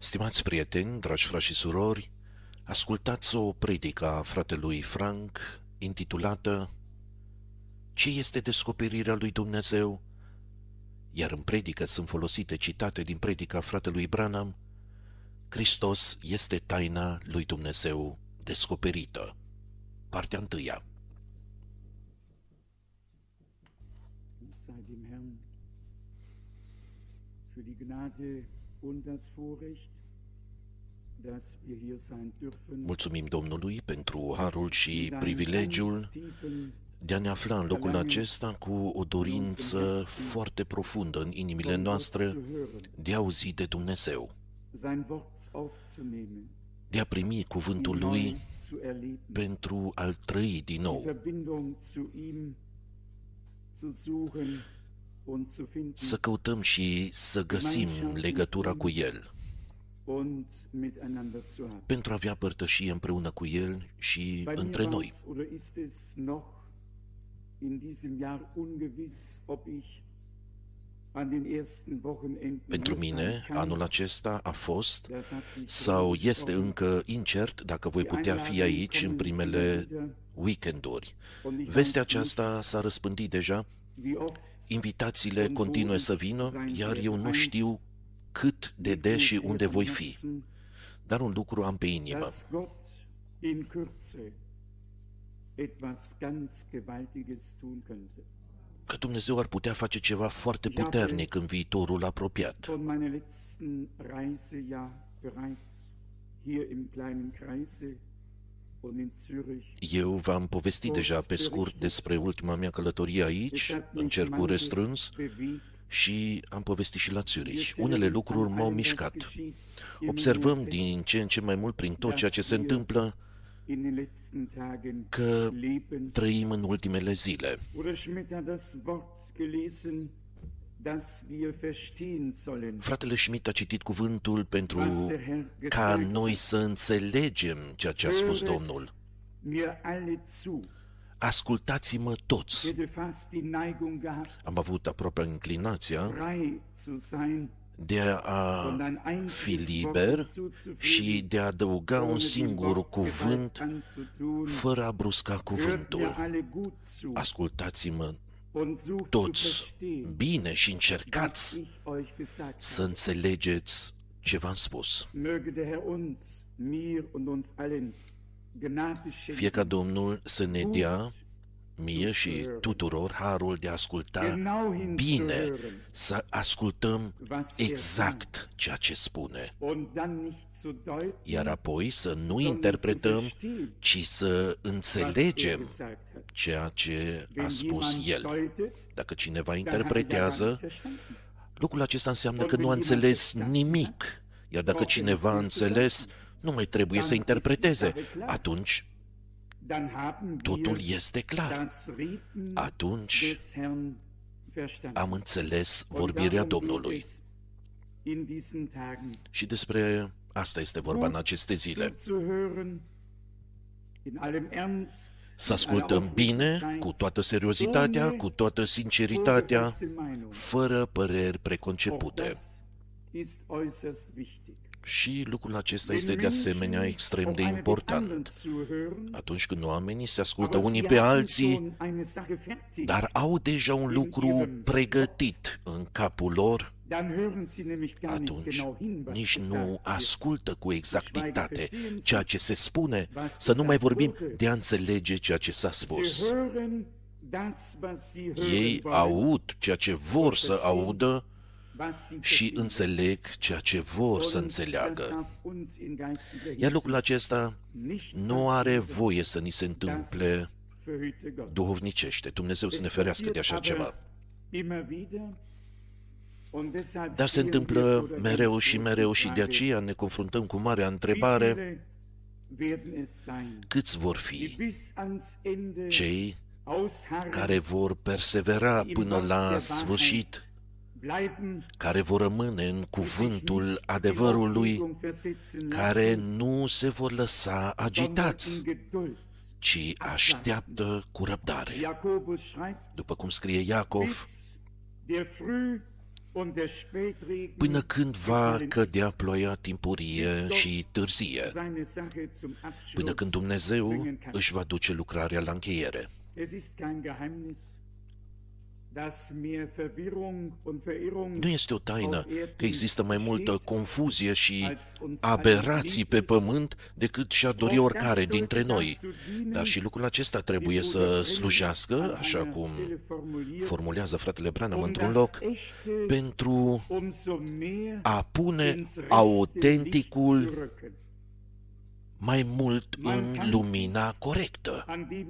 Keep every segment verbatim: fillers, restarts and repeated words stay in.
Stimați prieteni, dragi frați și surori, ascultați o predică a fratelui Frank intitulată Ce este descoperirea lui Dumnezeu? Iar în predică sunt folosite citate din predica fratelui Branham, Hristos este taina lui Dumnezeu descoperită. Partea întâia. Sei dem Herrn für die Gnade und das Vorrecht, dass wir hier sein dürfen. Mulțumim Domnului pentru harul și privilegiul de a ne afla în locul acesta cu o dorință foarte profundă în inimile noastre de a auzi de Dumnezeu, Sein Wort aufzunehmen, de a primi cuvântul Lui zu erleben, pentru a-L trăi din die nou, Verbindung zu ihm zu suchen und zu finden să căutăm și să găsim legătura cu El, und miteinander zu haben. pentru a avea părtășie împreună cu El și Bei mir între war noi. es oder ist es noch in diesem Jahr ungewiss, ob ich an den ersten Wochenenden Pentru hier mine, sein kann. anul acesta a fost Das hat sich sau este herumgesprochen. încă incert dacă voi putea fi aici în primele weekenduri. Vestea aceasta s-a răspândit deja, Wie oft invitațiile continuă să vină, iar eu nu știu cât de des și unde voi fi. Dar un lucru am pe inimă. dass Gott in Kürze etwas ganz Gewaltiges tun könnte. Că Dumnezeu ar putea face ceva foarte puternic în viitorul apropiat. Von meiner letzten Reise ja bereits hier im kleinen Kreise und in Zürich. Eu v-am povestit deja pe scurt despre ultima mea călătorie aici, în cercul restrâns, și am povestit și la Zurich. Unele lucruri m-au mișcat. Observăm din ce în ce mai mult prin tot ceea ce se întâmplă in den letzten Tagen că leben. trăim în ultimele zile. Bruder Schmidt hat das Wort gelesen, das wir verstehen sollen. Fratele Schmidt a citit cuvântul Was pentru der Herr ca gesagt hat. noi să înțelegem ceea ce a spus Domnul. Mir alle zu. Ascultați-mă Ich toți. hätte fast die Neigung gehabt, Am avut aproape inclinația frei zu sein de a und ein fi einziges liber Wort hinzuzufügen, și de a adăuga un ohne dem singur Wort cuvânt Gewalt anzutun. fără a brusca Hört mir cuvântul. alle gut zu Ascultați-mă und sucht zu toți verstehen, bine și was încercați ich euch gesagt să habe. înțelegeți ce v-am spus. Möge der Herr uns, mir und uns allen Gnade Fie ca schenken, Domnul să ne dea mie și tuturor harul de a asculta genau bine, hinzuhören, să ascultăm was er exact ceea ce spune, und dann nicht zu deuten, iar apoi să nu sondern zu interpretăm, verstehen, ci să was er înțelegem gesagt hat. ceea ce a Wenn spus jemand El. deutet, Dacă cineva dann hat er gar interpretează, nicht verstanden. lucrul acesta înseamnă că nu a înțeles nimic, iar dacă cineva a înțeles, nu mai trebuie să interpreteze. Atunci Dann haben totul wir este clar. das Reden Atunci des Herrn verstanden. am înțeles Und vorbirea darum geht Domnului. es in diesen Tagen Și despre asta este vorba în aceste zile. zuzuhören, in allem Ernst, Să in aller ascultăm bine, Aufrichtigkeit, cu toată seriozitatea, cu toată sinceritatea, vorgepresste Meinung. fără păreri Auch preconcepute. das ist äußerst wichtig. Și lucrul acesta Wenn este de Menschen asemenea extrem auf de einer den anderen important. zuhören, Atunci când oamenii se ascultă aber unii sie pe haben alții, schon eine Sache fertig, dar au deja un lucru pregătit în capul lor, dann hören sie nämlich gar nicht atunci genau hin, was nici gesagt nu wird. ascultă cu exactitate ceea ce se spune, să nu mai vorbim de a înțelege ceea ce s-a spus. Sie hören das, was sie hören Ei wollen, aud ceea ce vor să audă was sie și verstehen. înțeleg ceea ce vor să Und das înțeleagă. darf uns in geistlicher Iar lucrul acesta nicht nu are passieren. voie să ni se întâmple Das verhüte Gott. duhovnicește. Dumnezeu să ne ferească de așa ceva. Immer wieder, und deshalb Dar se stehen wir întâmplă vor der mereu ganz și großen mereu și de Frage, aceea ne confruntăm cu marea wie întrebare, viele werden es sein, câți vor die fi bis ans Ende cei ausharren, care vor persevera până la sfârșit, bleiben, care vor rămâne în sich cuvântul nicht in adevărului, Aufregung versetzen care lassen, nu se vor lăsa sondern agitați, in Geduld. ci așteaptă cu răbdare. Jakobus schreibt, După cum scrie Iacov, bis der früh până când va cădea ploaia timpurie și târzie, până când Dumnezeu își va duce lucrarea la încheiere. Nu este o taină că există mai multă confuzie și aberații pe pământ decât și-ar dori oricare dintre noi. Dar și lucrul acesta trebuie să slujească, așa cum formulează fratele Branham într-un loc, pentru a pune autenticul mai mult în lumina corectă.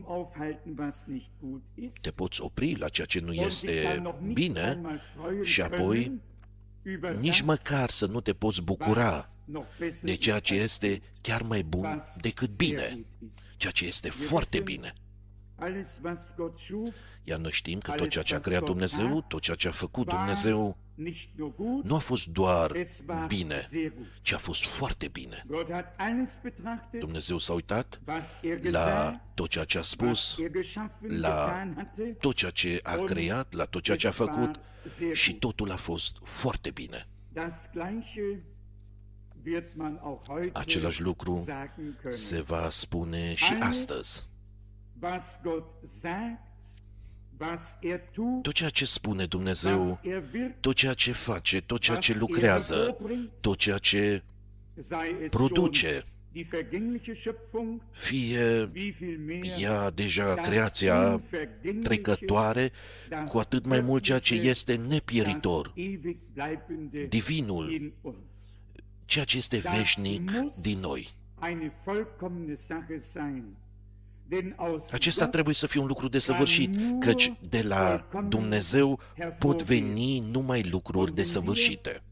Te poți opri la ceea ce nu este bine și apoi nici măcar să nu te poți bucura de ceea ce este chiar mai bun decât bine, ceea ce este foarte bine. Iar noi știm că tot ceea ce a creat Dumnezeu, tot ceea ce a făcut Dumnezeu, nu a fost doar bine, ci a fost foarte bine. Dumnezeu s-a uitat la tot ceea ce a spus, la tot ceea ce a creat, la tot ceea ce a făcut și totul a fost foarte bine. Același lucru se va spune și astăzi. Tot ceea ce spune Dumnezeu, tot ceea ce face, tot ceea ce lucrează, tot ceea ce produce, fie ea deja creația trecătoare, cu atât mai mult ceea ce este nepieritor, divinul, ceea ce este veșnic din noi. Acesta trebuie să fie un lucru desăvârșit, căci de la Dumnezeu pot veni numai lucruri desăvârșite.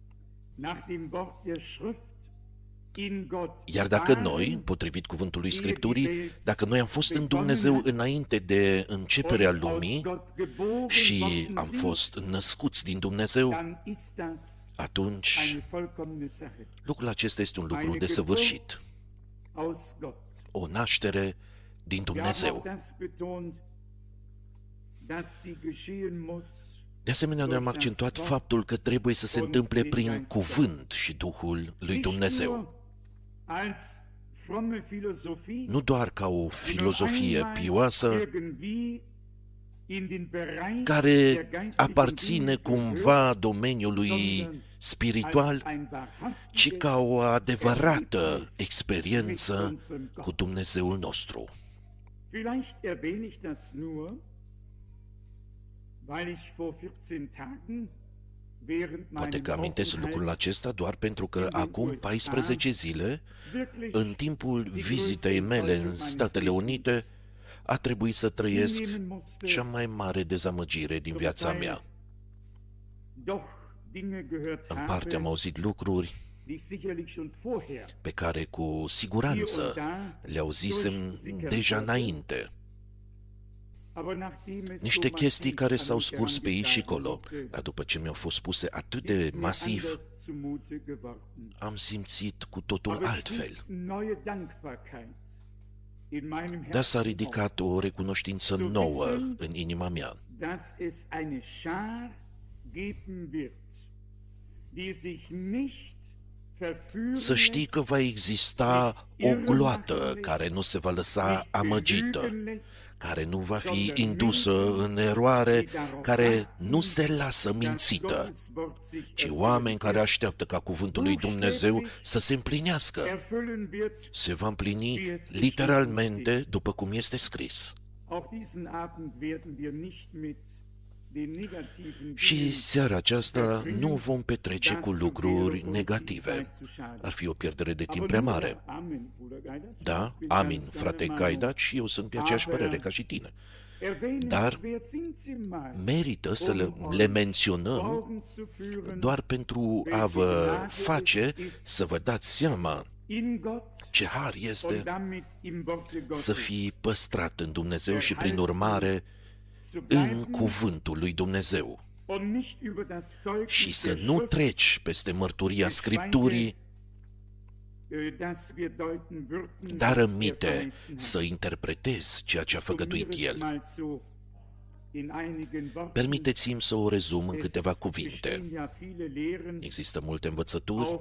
Iar dacă noi, potrivit cuvântului Scripturii, dacă noi am fost în Dumnezeu înainte de începerea lumii și am fost născuți din Dumnezeu, atunci lucrul acesta este un lucru desăvârșit. O naștere din Dumnezeu. De asemenea, noi am accentuat faptul că trebuie să se întâmple prin cuvânt și Duhul lui Dumnezeu. Nu doar ca o filozofie pioasă care aparține cumva domeniului spiritual, ci ca o adevărată experiență cu Dumnezeul nostru. Poate că amintesc lucrul acesta doar pentru că acum paisprezece zile, în timpul vizitei mele în Statele Unite, a trebuit să trăiesc cea mai mare dezamăgire din viața mea. În parte am auzit lucruri pe care cu siguranță le auzisem deja înainte. Niște chestii care s-au scurs pe aici și colo, dar după ce mi-au fost spuse atât de masiv, am simțit cu totul altfel. Dar s-a ridicat o recunoștință nouă în inima mea. Să știi că va exista o gloată care nu se va lăsa amăgită, care nu va fi indusă în eroare, care nu se lasă mințită, ci oameni care așteaptă ca cuvântul lui Dumnezeu să se împlinească. Se va împlini literalmente după cum este scris. Și seara aceasta nu vom petrece cu lucruri negative. Ar fi o pierdere de timp prea mare. Da, amin, frate Gaidat, și eu sunt pe aceeași părere ca și tine. Dar merită să le, le menționăm doar pentru a vă face să vă dați seama ce har este să fii păstrat în Dumnezeu și prin urmare în cuvântul lui Dumnezeu și să nu treci peste mărturia Scripturii, dar rămite să interpretezi ceea ce a făgăduit El. Permiteți-mi să o rezum în câteva cuvinte. Există multe învățături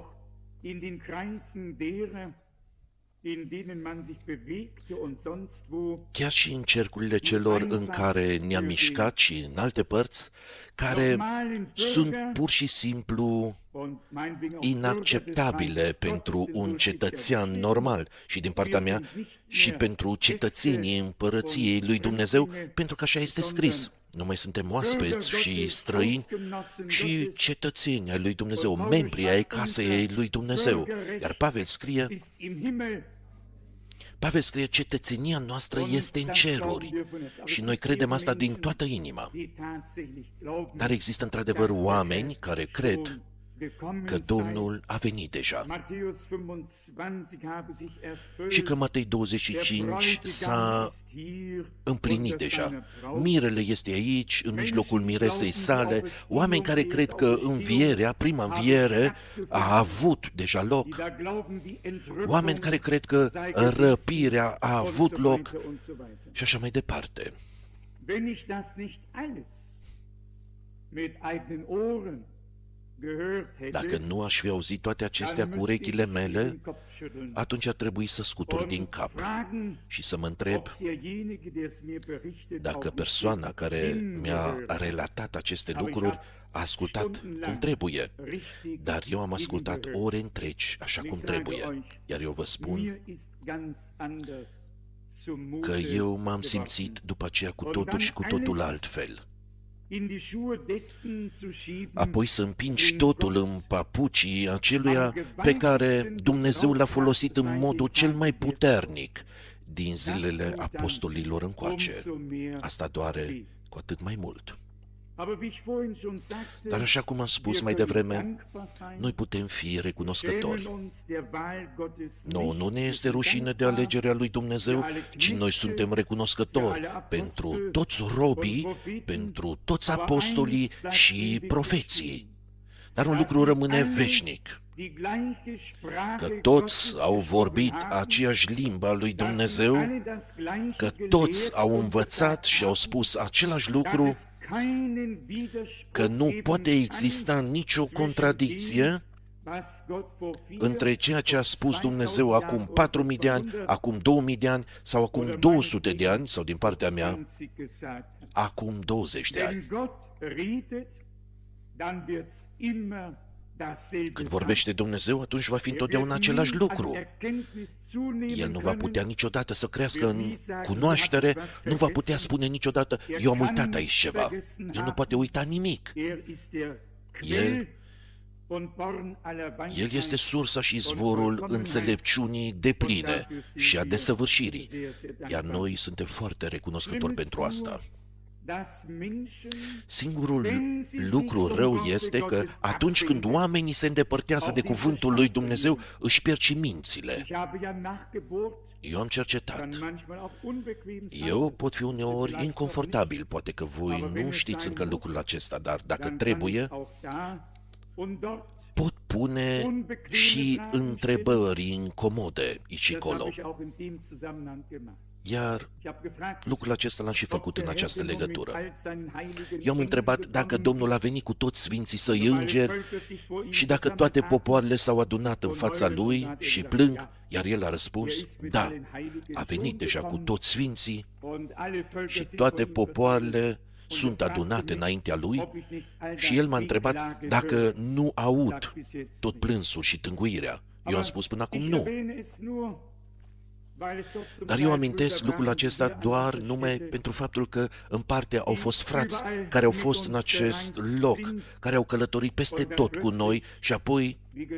chiar și în cercurile celor în care ne-am mișcat și în alte părți, care sunt pur și simplu inacceptabile pentru un cetățean normal și din partea mea și pentru cetățenii împărăției lui Dumnezeu, pentru că așa este scris. Nu mai suntem oaspeți și străini, ci cetățeni ai lui Dumnezeu, membri ai casei lui Dumnezeu. Iar Pavel scrie, Pavel scrie, cetățenia noastră este în ceruri și noi credem asta din toată inima. Dar există într-adevăr oameni care cred că Domnul a venit deja și că Matei douăzeci și cinci s-a împlinit deja. Mirele este aici, în mijlocul miresei sale, oameni care cred că învierea, prima înviere, a avut deja loc, oameni care cred că răpirea a avut loc și așa mai departe. Dacă nu aș fi auzit toate acestea cu urechile mele, atunci ar trebui să scutur din cap și să mă întreb dacă persoana care mi-a relatat aceste lucruri a ascultat cum trebuie. Dar eu am ascultat ore întregi așa cum trebuie. Iar eu vă spun că eu m-am simțit după aceea cu totul și cu totul altfel. Apoi să împingi totul în papucii aceluia pe care Dumnezeu l-a folosit în modul cel mai puternic din zilele apostolilor încoace. Asta doare cu atât mai mult. Dar așa cum am spus mai devreme, noi putem fi recunoscători. Nouă nu ne este rușine de alegerea lui Dumnezeu, ci noi suntem recunoscători pentru toți robii, pentru toți apostolii și profeții. Dar un lucru rămâne veșnic, că toți au vorbit aceeași limbă a lui Dumnezeu, că toți au învățat și au spus același lucru, că nu poate exista nicio contradicție între ceea ce a spus Dumnezeu acum patru mii de ani, acum două mii de ani sau acum două sute de ani, sau din partea mea, acum douăzeci de ani. Când vorbește Dumnezeu, atunci va fi întotdeauna același lucru. El nu va putea niciodată să crească în cunoaștere, nu va putea spune niciodată, eu am uitat aici ceva. El nu poate uita nimic. El, el este sursa și izvorul înțelepciunii depline și a desăvârșirii, iar noi suntem foarte recunoscători pentru asta. Singurul lucru rău este că atunci când oamenii se îndepărtează de cuvântul lui Dumnezeu, își pierd și mințile. Eu am cercetat. Eu pot fi uneori inconfortabil, poate că voi nu știți încă lucrul acesta, dar dacă trebuie, pot pune și întrebări incomode aici și acolo. Iar lucrul acesta l-am și făcut în această legătură. Eu am întrebat dacă Domnul a venit cu toți sfinții săi îngeri și dacă toate popoarele s-au adunat în fața lui și plâng, iar el a răspuns, da, a venit deja cu toți sfinții și toate popoarele sunt adunate înaintea lui și el m-a întrebat dacă nu aud tot plânsul și tânguirea. Eu am spus până acum nu. Dar eu amintesc lucrul acesta doar numai pentru faptul că în parte au fost frați care au fost în acest loc, care au călătorit peste tot cu noi și apoi,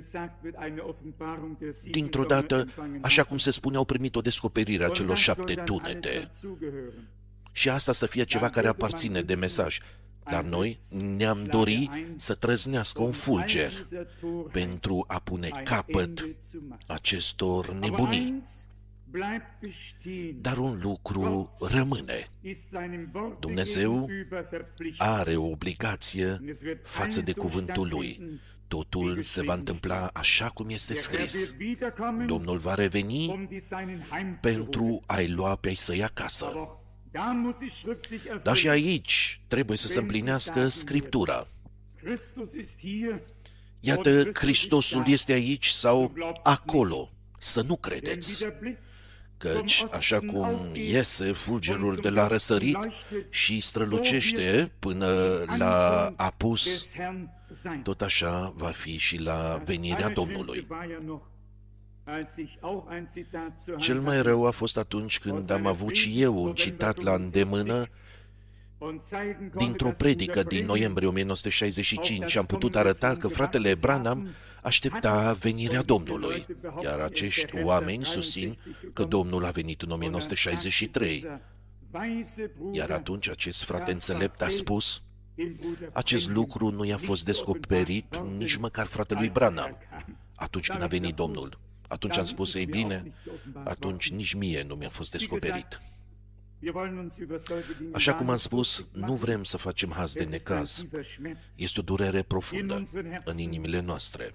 dintr-o dată, așa cum se spune, au primit o descoperire a celor șapte tunete. Și asta să fie ceva care aparține de mesaj. Dar noi ne-am dorit să trăznească un fulger pentru a pune capăt acestor nebunii. Dar un lucru rămâne. Dumnezeu are o obligație față de cuvântul Lui. Totul se va întâmpla așa cum este scris. Domnul va reveni pentru a-i lua pe ai săi acasă. Dar și aici trebuie să se împlinească Scriptura. Iată, Hristosul este aici sau acolo. Să nu credeți. Căci, așa cum iese fulgerul de la răsărit și strălucește până la apus, tot așa va fi și la venirea Domnului. Cel mai rău a fost atunci când am avut și eu un citat la îndemână dintr-o predică din noiembrie o mie nouă sute șaizeci și cinci și am putut arăta că fratele Branham aștepta venirea Domnului, iar acești oameni susțin că Domnul a venit în o mie nouă sute șaizeci și trei. Iar atunci acest frate înțelept a spus: acest lucru nu i-a fost descoperit nici măcar fratelui Branham atunci când a venit Domnul. Atunci am spus: ei bine, atunci nici mie nu mi-a fost descoperit. Așa cum am spus, nu vrem să facem haz de necaz. Este o durere profundă în inimile noastre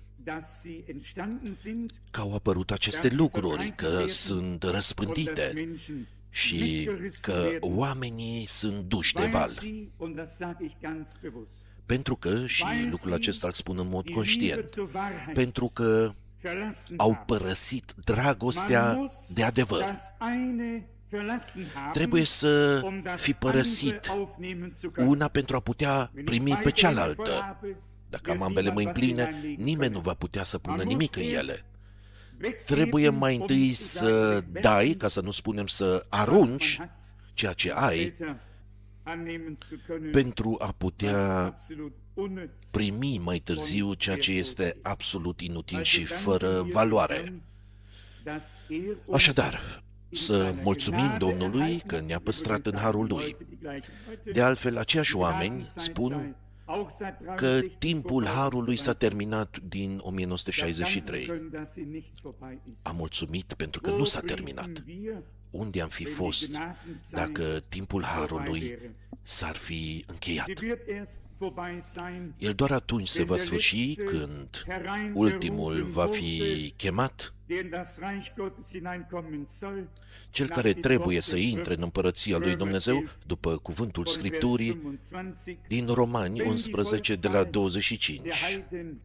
că au apărut aceste lucruri, că sunt răspândite și că oamenii sunt duși de val. Pentru că, și lucrul acesta îl spun în mod conștient, pentru că au părăsit dragostea de adevăr. Trebuie să fi părăsit una pentru a putea primi pe cealaltă. Dacă am ambele mâini pline, nimeni nu va putea să pună nimic în ele. Trebuie mai întâi să dai, ca să nu spunem să arunci ceea ce ai, pentru a putea primi mai târziu ceea ce este absolut inutil și fără valoare. Așadar, să mulțumim Domnului că ne-a păstrat în harul Lui. De altfel, aceiași oameni spun că timpul harului s-a terminat din o mie nouă sute șaizeci și trei. Am mulțumit pentru că nu s-a terminat. Unde am fi fost dacă timpul harului s-ar fi încheiat? El doar atunci se va sfârși când ultimul va fi chemat. Cel care trebuie să intre în împărăția lui Dumnezeu, după cuvântul Scripturii, din Romani unsprezece, de la douăzeci și cinci.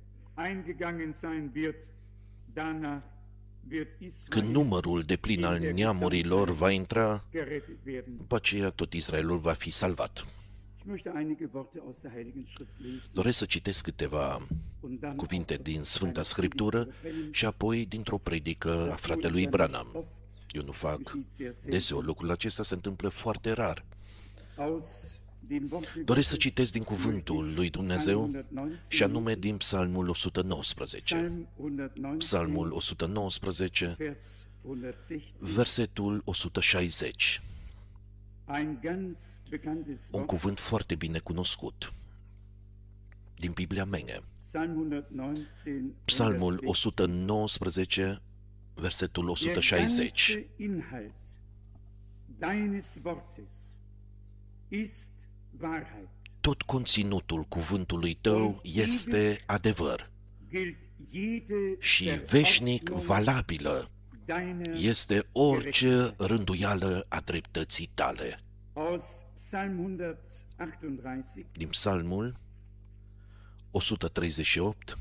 Când numărul de plin al neamurilor va intra, după aceea tot Israelul va fi salvat. Doresc să citesc câteva cuvinte din Sfânta Scriptură și apoi dintr-o predică a fratelui Branham. Eu nu fac deseori lucrul acesta, se întâmplă foarte rar. Doresc să citesc din cuvântul lui Dumnezeu și anume din Psalmul o sută nouăsprezece. Psalmul o sută nouăsprezece, versetul o sută șaizeci. Un cuvânt foarte bine cunoscut din Biblia mea. Psalmul o sută nouăsprezece, versetul o sută șaizeci. Tot conținutul cuvântului tău este adevăr și veșnic valabilă este orice rânduială a dreptății tale. Din Psalmul o sută treizeci și opt,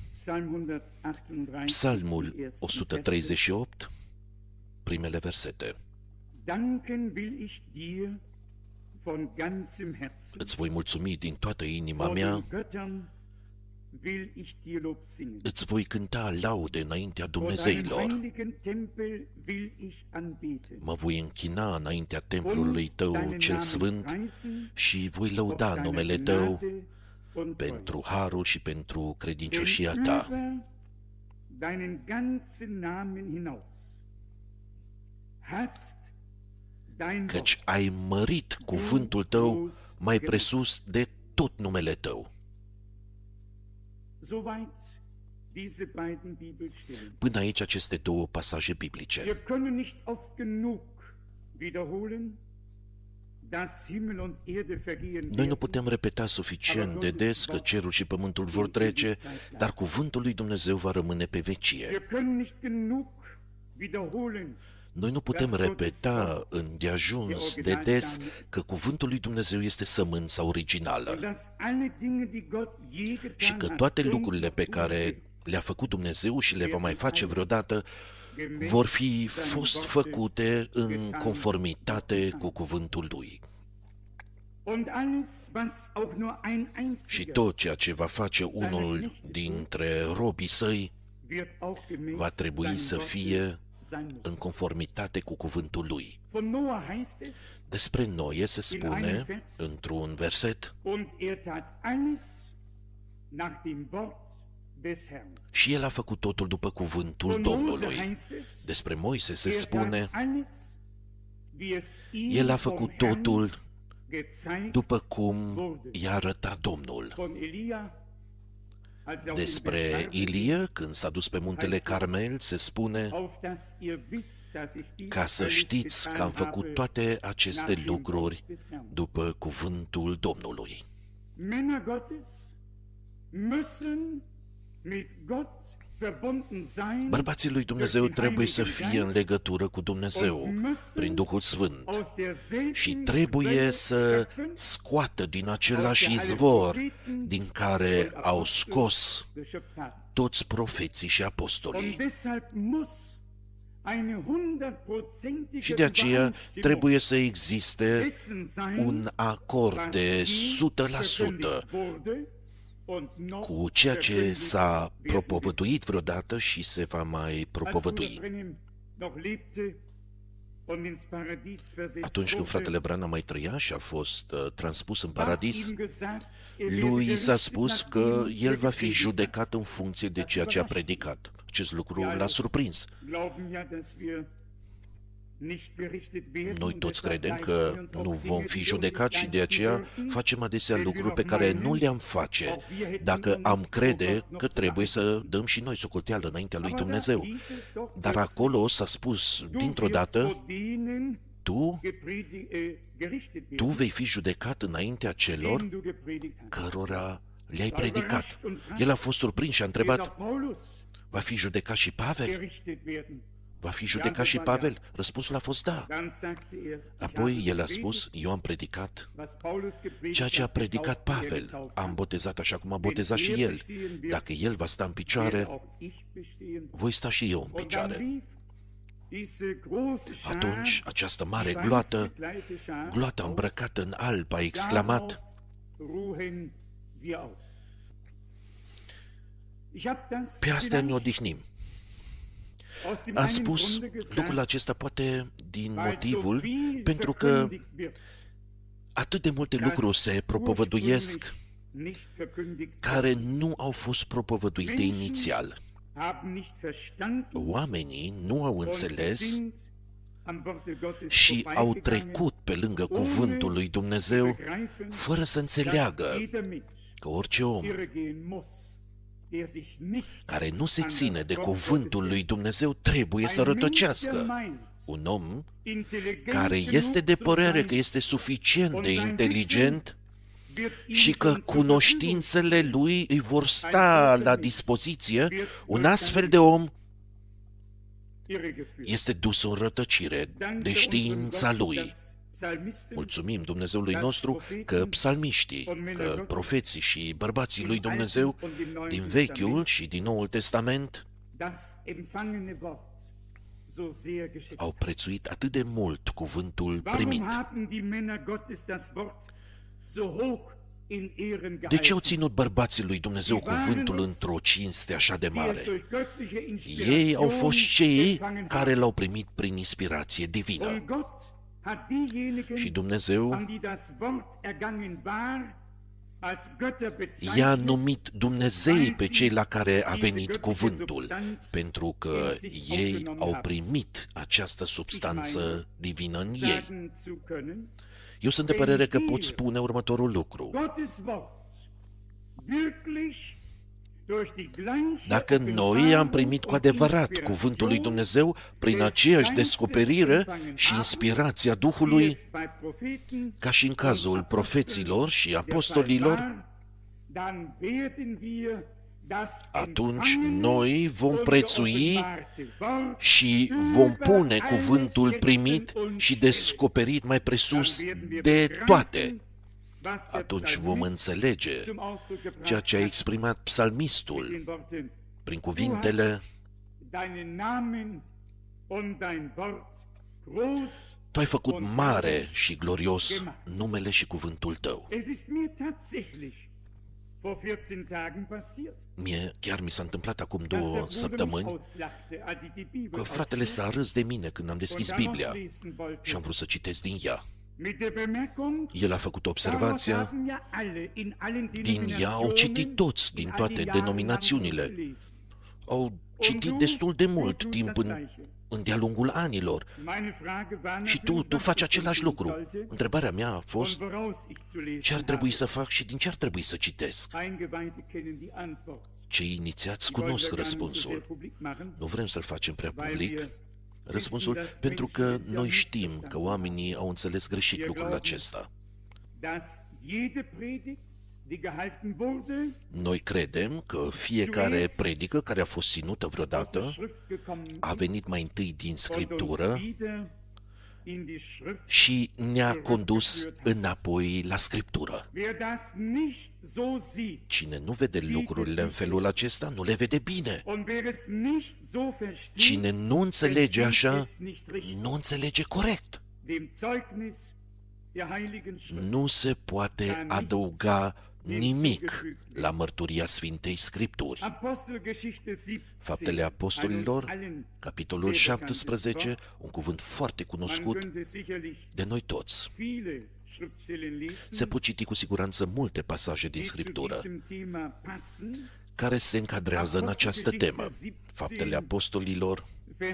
Psalmul o sută treizeci și opt, primele versete. Îți voi mulțumi din toată inima mea, îți voi cânta laude înaintea Dumnezeilor, mă voi închina înaintea templului tău cel sfânt și voi lăuda numele tău pentru harul și pentru credincioșia ta. Căci ai mărit cuvântul tău mai presus de tot numele tău. Până aici aceste două pasaje biblice. Noi nu putem repeta suficient de des că cerul și pământul vor trece, dar cuvântul lui Dumnezeu va rămâne pe vecie. Noi nu putem repeta îndeajuns de des că cuvântul lui Dumnezeu este sămânța originală și că toate lucrurile pe care le-a făcut Dumnezeu și le va mai face vreodată vor fi fost făcute în conformitate cu cuvântul lui. Și tot ceea ce va face unul dintre robii săi va trebui să fie în conformitate cu cuvântul lui. Despre Noe se spune într-un verset: și el a făcut totul după cuvântul Domnului. Despre Moise se spune: el a făcut totul după cum i-a arătat Domnul. Despre Ilie, când s-a dus pe muntele Carmel, se spune: ca să știți că am făcut toate aceste lucruri după cuvântul Domnului. Bărbații lui Dumnezeu trebuie să fie în legătură cu Dumnezeu prin Duhul Sfânt și trebuie să scoată din același izvor din care au scos toți profeții și apostolii. Și de aceea trebuie să existe un acord de o sută la sută cu ceea ce s-a propovăduit vreodată și se va mai propovădui. Atunci când fratele Branham mai trăia și a fost uh, transpus în paradis, lui s-a spus că el va fi judecat în funcție de ceea ce a predicat. Acest lucru l-a surprins. Noi toți credem că nu vom fi judecați și de aceea facem adesea lucruri pe care nu le-am face dacă am crede că trebuie să dăm și noi socoteală înaintea lui Dumnezeu. Dar acolo s-a spus dintr-o dată: tu, tu vei fi judecat înaintea celor cărora le-ai predicat. El a fost surprins și a întrebat: va fi judecat și Pavel? Va fi judecat și Pavel? Răspunsul a fost da. Apoi el a spus: eu am predicat ceea ce a predicat Pavel. Am botezat așa cum a botezat și el. Dacă el va sta în picioare, voi sta și eu în picioare. Atunci această mare gloată, gloata îmbrăcată în alb, a exclamat: pe astea ne odihnim. Am spus lucrul acesta poate din motivul pentru că atât de multe lucruri se propovăduiesc care nu au fost propovăduite inițial. Oamenii nu au înțeles și au trecut pe lângă cuvântul lui Dumnezeu fără să înțeleagă că orice om care nu se ține de cuvântul lui Dumnezeu trebuie să rătăcească. Un om care este de părere că este suficient de inteligent și că cunoștințele lui îi vor sta la dispoziție, un astfel de om este dus în rătăcire de știința lui. Mulțumim Dumnezeului nostru că psalmiștii, că profeții și bărbații lui Dumnezeu din Vechiul și din Noul Testament au prețuit atât de mult cuvântul primit. De ce au ținut bărbații lui Dumnezeu cuvântul într-o cinste așa de mare? Ei au fost cei care l-au primit prin inspirație divină. Și Dumnezeu i-a numit Dumnezei pe cei la care a venit cuvântul, pentru că ei au primit această substanță divină în ei. Eu sunt de părere că pot spune următorul lucru. Dacă noi am primit cu adevărat cuvântul lui Dumnezeu prin aceeași descoperire și inspirația Duhului, ca și în cazul profeților și apostolilor, atunci noi vom prețui și vom pune cuvântul primit și descoperit mai presus de toate. Atunci vom înțelege ceea ce a exprimat psalmistul prin cuvintele: Tu ai făcut mare și glorios numele și cuvântul Tău. Mie chiar mi s-a întâmplat acum două săptămâni că fratele s-a râs de mine când am deschis Biblia și am vrut să citesc din ea. El a făcut observația: din ea au citit toți, din toate denominațiunile. Au citit destul de mult timp în, în de-a lungul anilor. Și tu, tu faci același lucru. Întrebarea mea a fost: ce ar trebui să fac și din ce ar trebui să citesc? Cei inițiați cunosc răspunsul. Nu vrem să-l facem prea public. Răspunsul, pentru că noi știm că oamenii au înțeles greșit lucrul acesta. Noi credem că fiecare predică care a fost ținută vreodată a venit mai întâi din Scriptură și ne-a condus înapoi la Scriptură. Cine nu vede lucrurile în felul acesta, nu le vede bine. Cine nu înțelege așa, nu înțelege corect. Nu se poate adăuga nimic la mărturia Sfintei Scripturi. Faptele Apostolilor, capitolul șaptesprezece, un cuvânt foarte cunoscut de noi toți. Se pot citi cu siguranță multe pasaje din Scriptură care se încadrează în această temă. Faptele Apostolilor,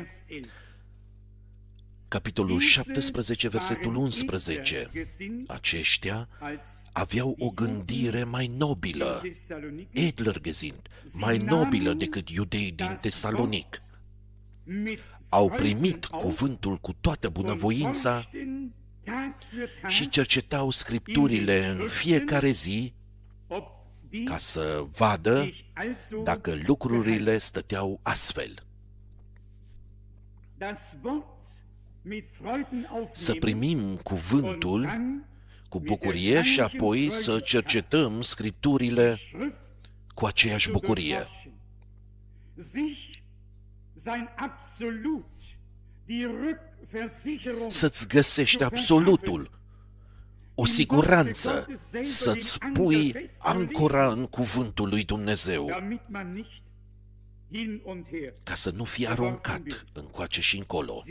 capitolul șaptesprezece, versetul unsprezece. Aceștia aveau o gândire mai nobilă, edler gesind, mai nobilă decât iudeii din Tesalonic. Au primit cuvântul cu toată bunăvoința și cercetau Scripturile în fiecare zi ca să vadă dacă lucrurile stăteau astfel. Să primim cuvântul cu bucurie și apoi să cercetăm Scripturile cu aceeași bucurie. Să-ți găsești absolutul, o siguranță, să-ți pui ancora în cuvântul lui Dumnezeu, ca să nu fii aruncat încoace și încolo.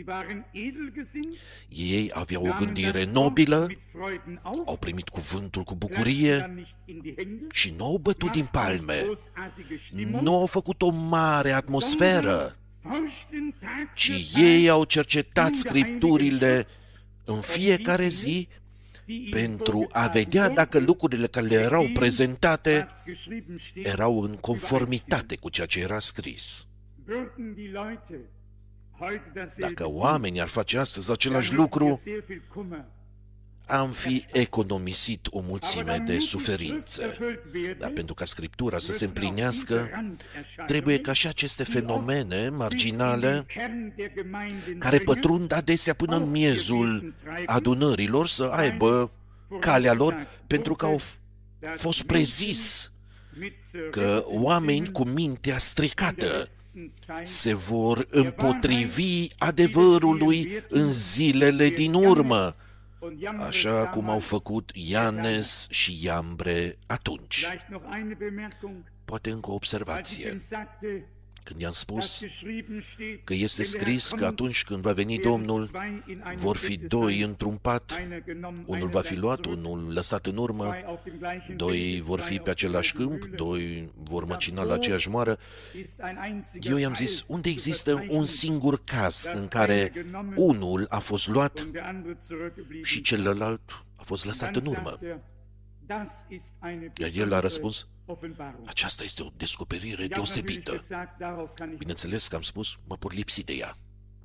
Ei aveau o gândire nobilă, au primit cuvântul cu bucurie și nu au bătut din palme, nu au făcut o mare atmosferă, ci ei au cercetat Scripturile în fiecare zi pentru a vedea dacă lucrurile care le erau prezentate erau în conformitate cu ceea ce era scris. Dacă oamenii ar face astăzi același lucru, am fi economisit o mulțime de suferințe. Dar pentru ca Scriptura să se împlinească, trebuie ca și aceste fenomene marginale, care pătrund adesea până în miezul adunărilor, să aibă calea lor, pentru că au fost prezis că oameni cu mintea stricată se vor împotrivi adevărului în zilele din urmă, așa cum au făcut Ianes și Iambre atunci. Poate încă o observație. Când i-am spus că este scris că atunci când va veni Domnul, vor fi doi într-un pat, unul va fi luat, unul lăsat în urmă, doi vor fi pe același câmp, doi vor măcina la aceeași moară. Eu i-am zis, unde există un singur caz în care unul a fost luat și celălalt a fost lăsat în urmă? Iar el a răspuns, aceasta este o descoperire deosebită. Bineînțeles că am spus, mă pot lipsi de ea.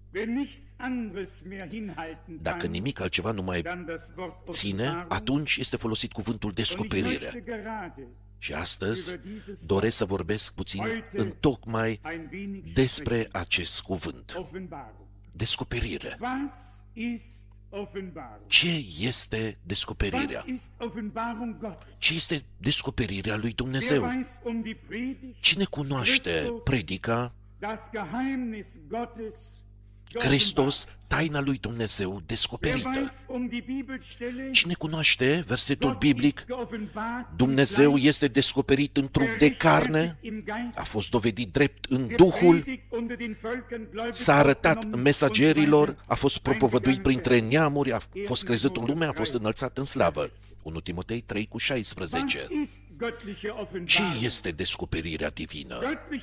Dacă nimic altceva nu mai ține, atunci este folosit cuvântul descoperire. Și astăzi doresc să vorbesc puțin întocmai despre acest cuvânt. Descoperire. Ce este descoperirea? Ce este descoperirea lui Dumnezeu? Cine cunoaște predica Hristos, taina lui Dumnezeu descoperită? Cine cunoaște versetul biblic? Dumnezeu este descoperit în trup de carne, a fost dovedit drept în Duhul, s-a arătat mesagerilor, a fost propovăduit printre neamuri, a fost crezut în lume, a fost înălțat în slavă. unu Timotei trei cu șaisprezece. Ce este descoperirea divină?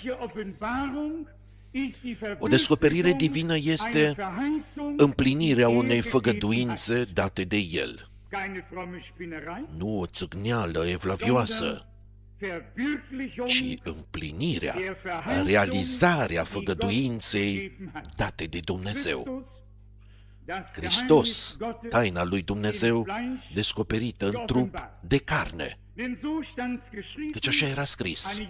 O descoperire divină este împlinirea unei făgăduințe date de El. Nu o țâgneală evlavioasă, ci împlinirea, realizarea făgăduinței date de Dumnezeu. Hristos, taina lui Dumnezeu, descoperită în trup de carne. Căci așa era scris.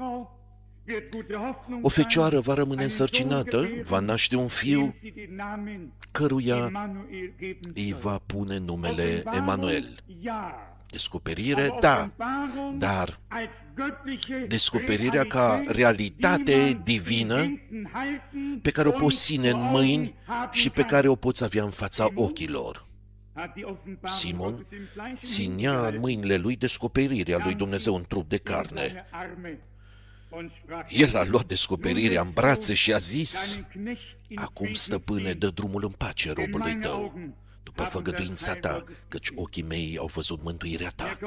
O fecioară va rămâne însărcinată, va naște un fiu, căruia îi va pune numele Emanuel. Descoperire, da, dar descoperirea ca realitate divină pe care o poți ține în mâini și pe care o poți avea în fața ochilor. Simon ținea în mâinile lui descoperirea lui Dumnezeu în trup de carne. El a luat descoperirea în brațe și a zis: acum, stăpâne, dă drumul în pace robului tău, după făgăduința ta, căci ochii mei au văzut mântuirea ta.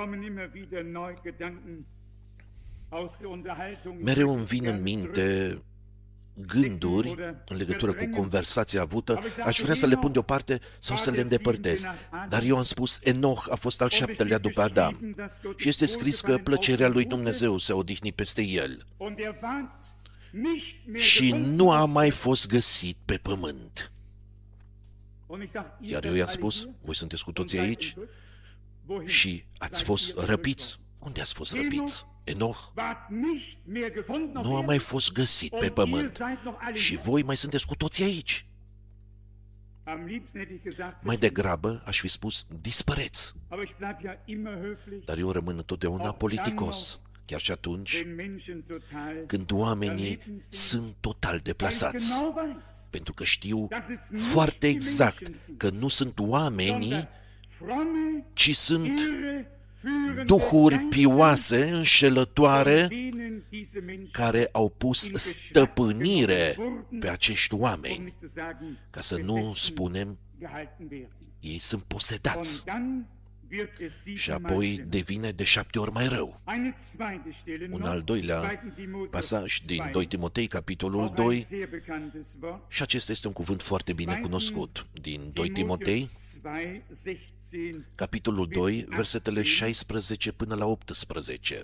Mereu îmi vin în minte gânduri în legătură cu conversația avută, aș vrea să le pun deoparte sau să le îndepărtez. Dar eu am spus, Enoch a fost al șaptelea după Adam și este scris că plăcerea lui Dumnezeu se odihni peste el și nu a mai fost găsit pe pământ. Iar eu i-am spus, voi sunteți cu toții aici și ați fost răpiți. Unde ați fost răpiți? Enoch nu a mai fost găsit pe pământ și voi mai sunteți cu toții aici. Mai degrabă aș fi spus, dispăreți. Dar eu rămân întotdeauna politicos, chiar și atunci când oamenii sunt total deplasați. Pentru că știu foarte exact că nu sunt oamenii, ci sunt duhuri pioase, înșelătoare, care au pus stăpânire pe acești oameni, ca să nu spunem, ei sunt posedați. Și apoi devine de șapte ori mai rău. Un al doilea pasaj din doi Timotei, capitolul doi, și acesta este un cuvânt foarte bine cunoscut, din doi Timotei, capitolul doi, versetele șaisprezece până la optsprezece.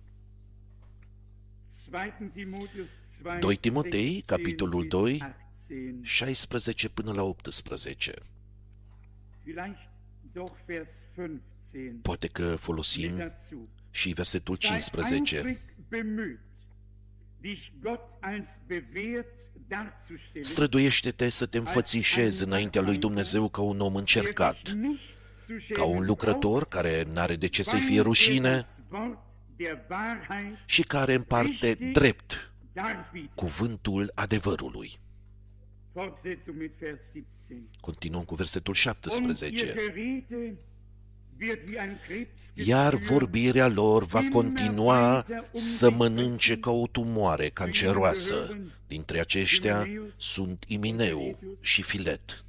doi Timotei, capitolul doi, șaisprezece până la optsprezece. Poate că folosim și versetul cincisprezece. Străduiește-te să te înfățișezi înaintea lui Dumnezeu ca un om încercat, ca un lucrător care n-are de ce să-i fie rușine și care împarte drept cuvântul adevărului. Continuăm cu versetul șaptesprezece. Iar vorbirea lor va continua să mănânce ca o tumoare canceroasă. Dintre aceștia sunt Imineu și Filet,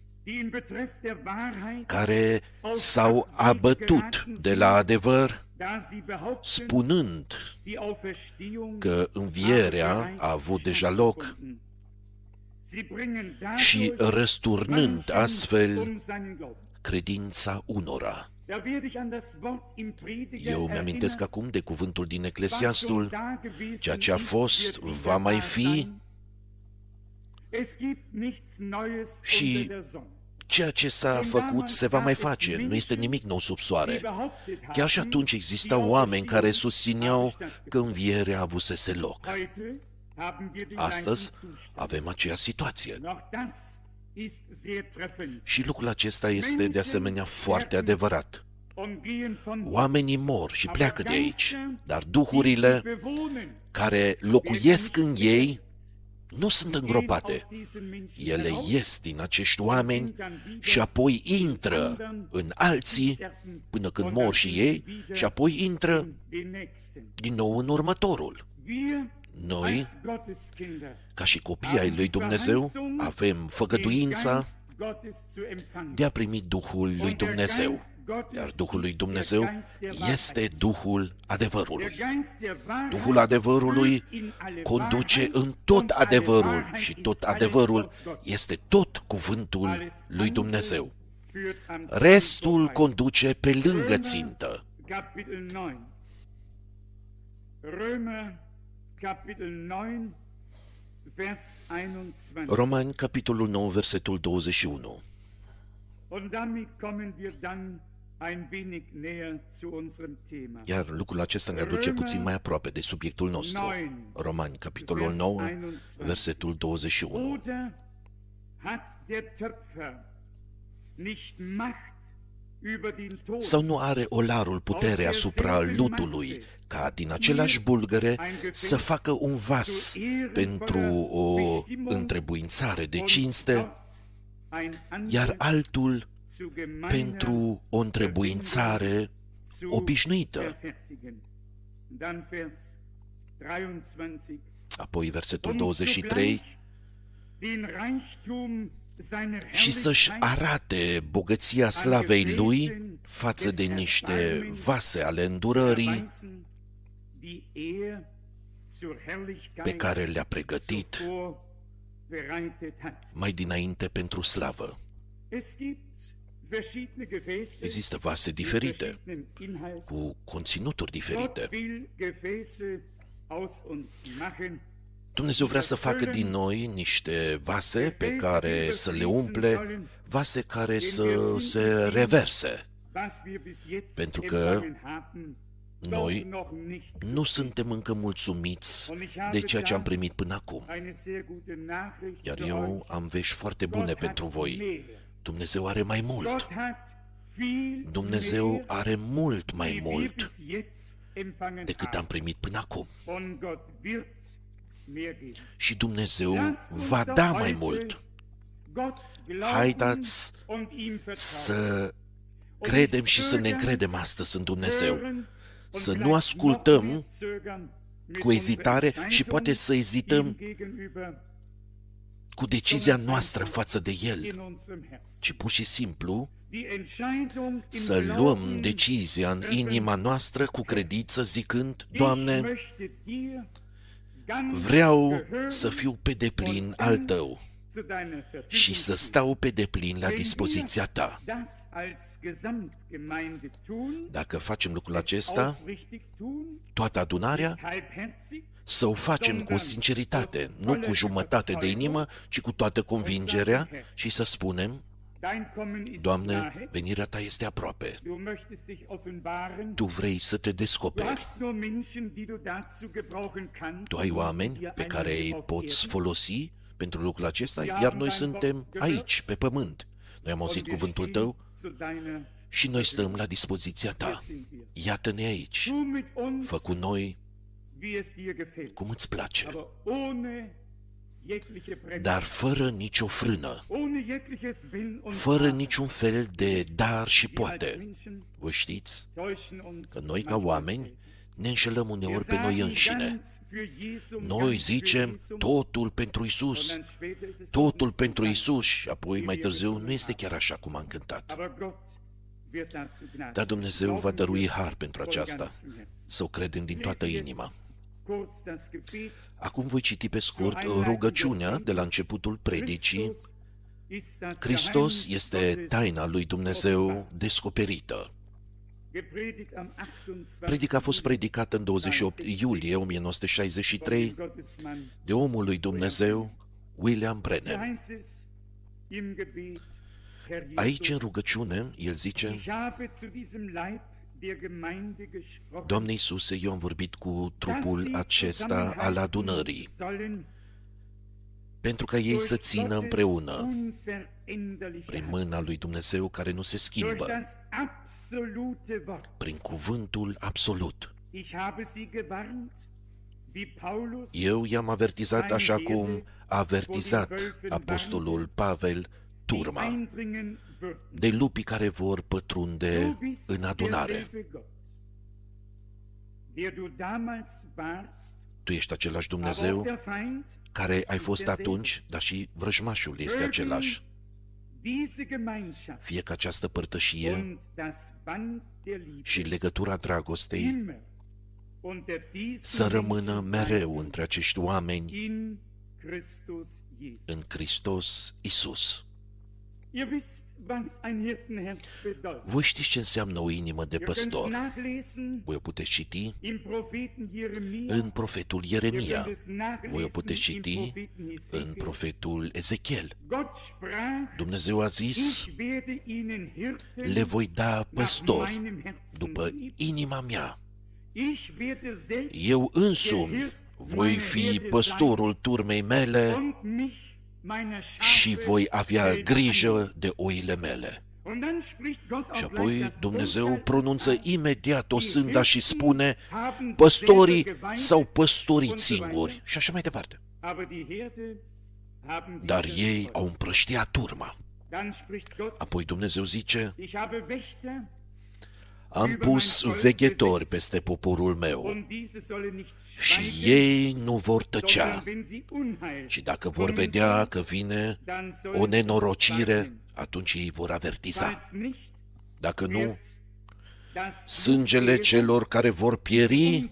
care s-au abătut de la adevăr, spunând că învierea a avut deja loc și răsturnând astfel credința unora. Eu mi-amintesc acum de cuvântul din Eclesiastul, ceea ce a fost va mai fi și ceea ce s-a făcut se va mai face, nu este nimic nou sub soare. Chiar și atunci existau oameni care susțineau că învierea avusese loc. Astăzi avem aceeași situație. Și lucrul acesta este de asemenea foarte adevărat. Oamenii mor și pleacă de aici, dar duhurile care locuiesc în ei nu sunt îngropate. Ele ies din acești oameni și apoi intră în alții până când mor și ei și apoi intră din nou în următorul. Noi, ca și copii ai lui Dumnezeu, avem făgăduința de a primi Duhul lui Dumnezeu. Iar Duhul lui Dumnezeu este Duhul adevărului. Duhul adevărului conduce în tot adevărul și tot adevărul este tot cuvântul lui Dumnezeu. Restul conduce pe lângă țintă. Romani, capitolul nouă, versetul douăzeci și unu. Iar lucrul acesta ne aduce puțin mai aproape de subiectul nostru. Romani, capitolul nouă, versetul douăzeci și unu. Sau nu are olarul putere asupra lutului, ca din același bulgăre să facă un vas pentru o întrebuințare de cinste, iar altul pentru o întrebuințare obișnuită. Apoi versetul douăzeci și trei. Și să-și arate bogăția slavei lui față de niște vase ale îndurării pe care le-a pregătit mai dinainte pentru slavă. Există vase diferite, cu conținuturi diferite. Dumnezeu vrea să facă din noi niște vase pe care să le umple, vase care să se reverse, pentru că noi nu suntem încă mulțumiți de ceea ce am primit până acum. Iar eu am vești foarte bune pentru voi. Dumnezeu are mai mult. Dumnezeu are mult mai mult decât am primit până acum. Și Dumnezeu va da mai mult. Haideți să credem și să ne încredem astăzi în Dumnezeu. Să nu ascultăm cu ezitare și poate să ezităm cu decizia noastră față de El, ci pur și simplu să luăm decizia în inima noastră cu credință zicând: Doamne, vreau să fiu pe deplin al Tău și să stau pe deplin la dispoziția Ta. Dacă facem lucrul acesta, toată adunarea, să o facem cu sinceritate, nu cu jumătate de inimă, ci cu toată convingerea și să spunem: Doamne, venirea Ta este aproape. Tu vrei să te descoperi. Tu ai oameni pe care îi poți folosi pentru lucrul acesta, iar noi suntem aici, pe pământ. Noi am auzit cuvântul Tău și noi stăm la dispoziția Ta. Iată-ne aici. Fă cu noi cum îți place, dar fără nicio frână, fără niciun fel de dar și poate. Vă știți că noi ca oameni ne înșelăm uneori pe noi înșine. Noi zicem totul pentru Isus, totul pentru Isus și apoi mai târziu nu este chiar așa cum am cântat. Dar Dumnezeu va dărui har pentru aceasta, să o credem din toată inima. Acum voi citi pe scurt rugăciunea de la începutul predicii. Hristos este taina lui Dumnezeu descoperită. Predica a fost predicată în douăzeci și opt iulie o mie nouă sute șaizeci și trei de omul lui Dumnezeu William Branham. Aici, în rugăciune, el zice: Ich habe zu diesem Leib der Gemeinde gesprochen, Doamne Iisuse, eu am vorbit cu trupul acesta al adunării, pentru ca ei să țină împreună prin mâna lui Dumnezeu care nu se schimbă, prin cuvântul absolut. Eu i-am avertizat așa cum a avertizat apostolul Pavel turma de lupii care vor pătrunde în adunare. Tu ești același Dumnezeu care ai fost atunci, dar și vrăjmașul este același. Fie că această părtășie și legătura dragostei să rămână mereu între acești oameni în Hristos Iisus. Voi știți ce înseamnă o inimă de păstor. Voi o puteți citi în profetul Ieremia. Voi o puteți citi în profetul Ezechiel. Dumnezeu a zis: le voi da păstori după inima mea. Eu însumi voi fi păstorul turmei mele și voi avea grijă de oile mele. Și apoi Dumnezeu pronunță imediat o sânda și spune: păstorii s-au păstorit singuri și așa mai departe. Dar ei au împrăștiat turma. Apoi Dumnezeu zice: am pus veghetori peste poporul meu și ei nu vor tăcea. Și dacă vor vedea că vine o nenorocire, atunci ei vor avertiza. Dacă nu, sângele celor care vor pieri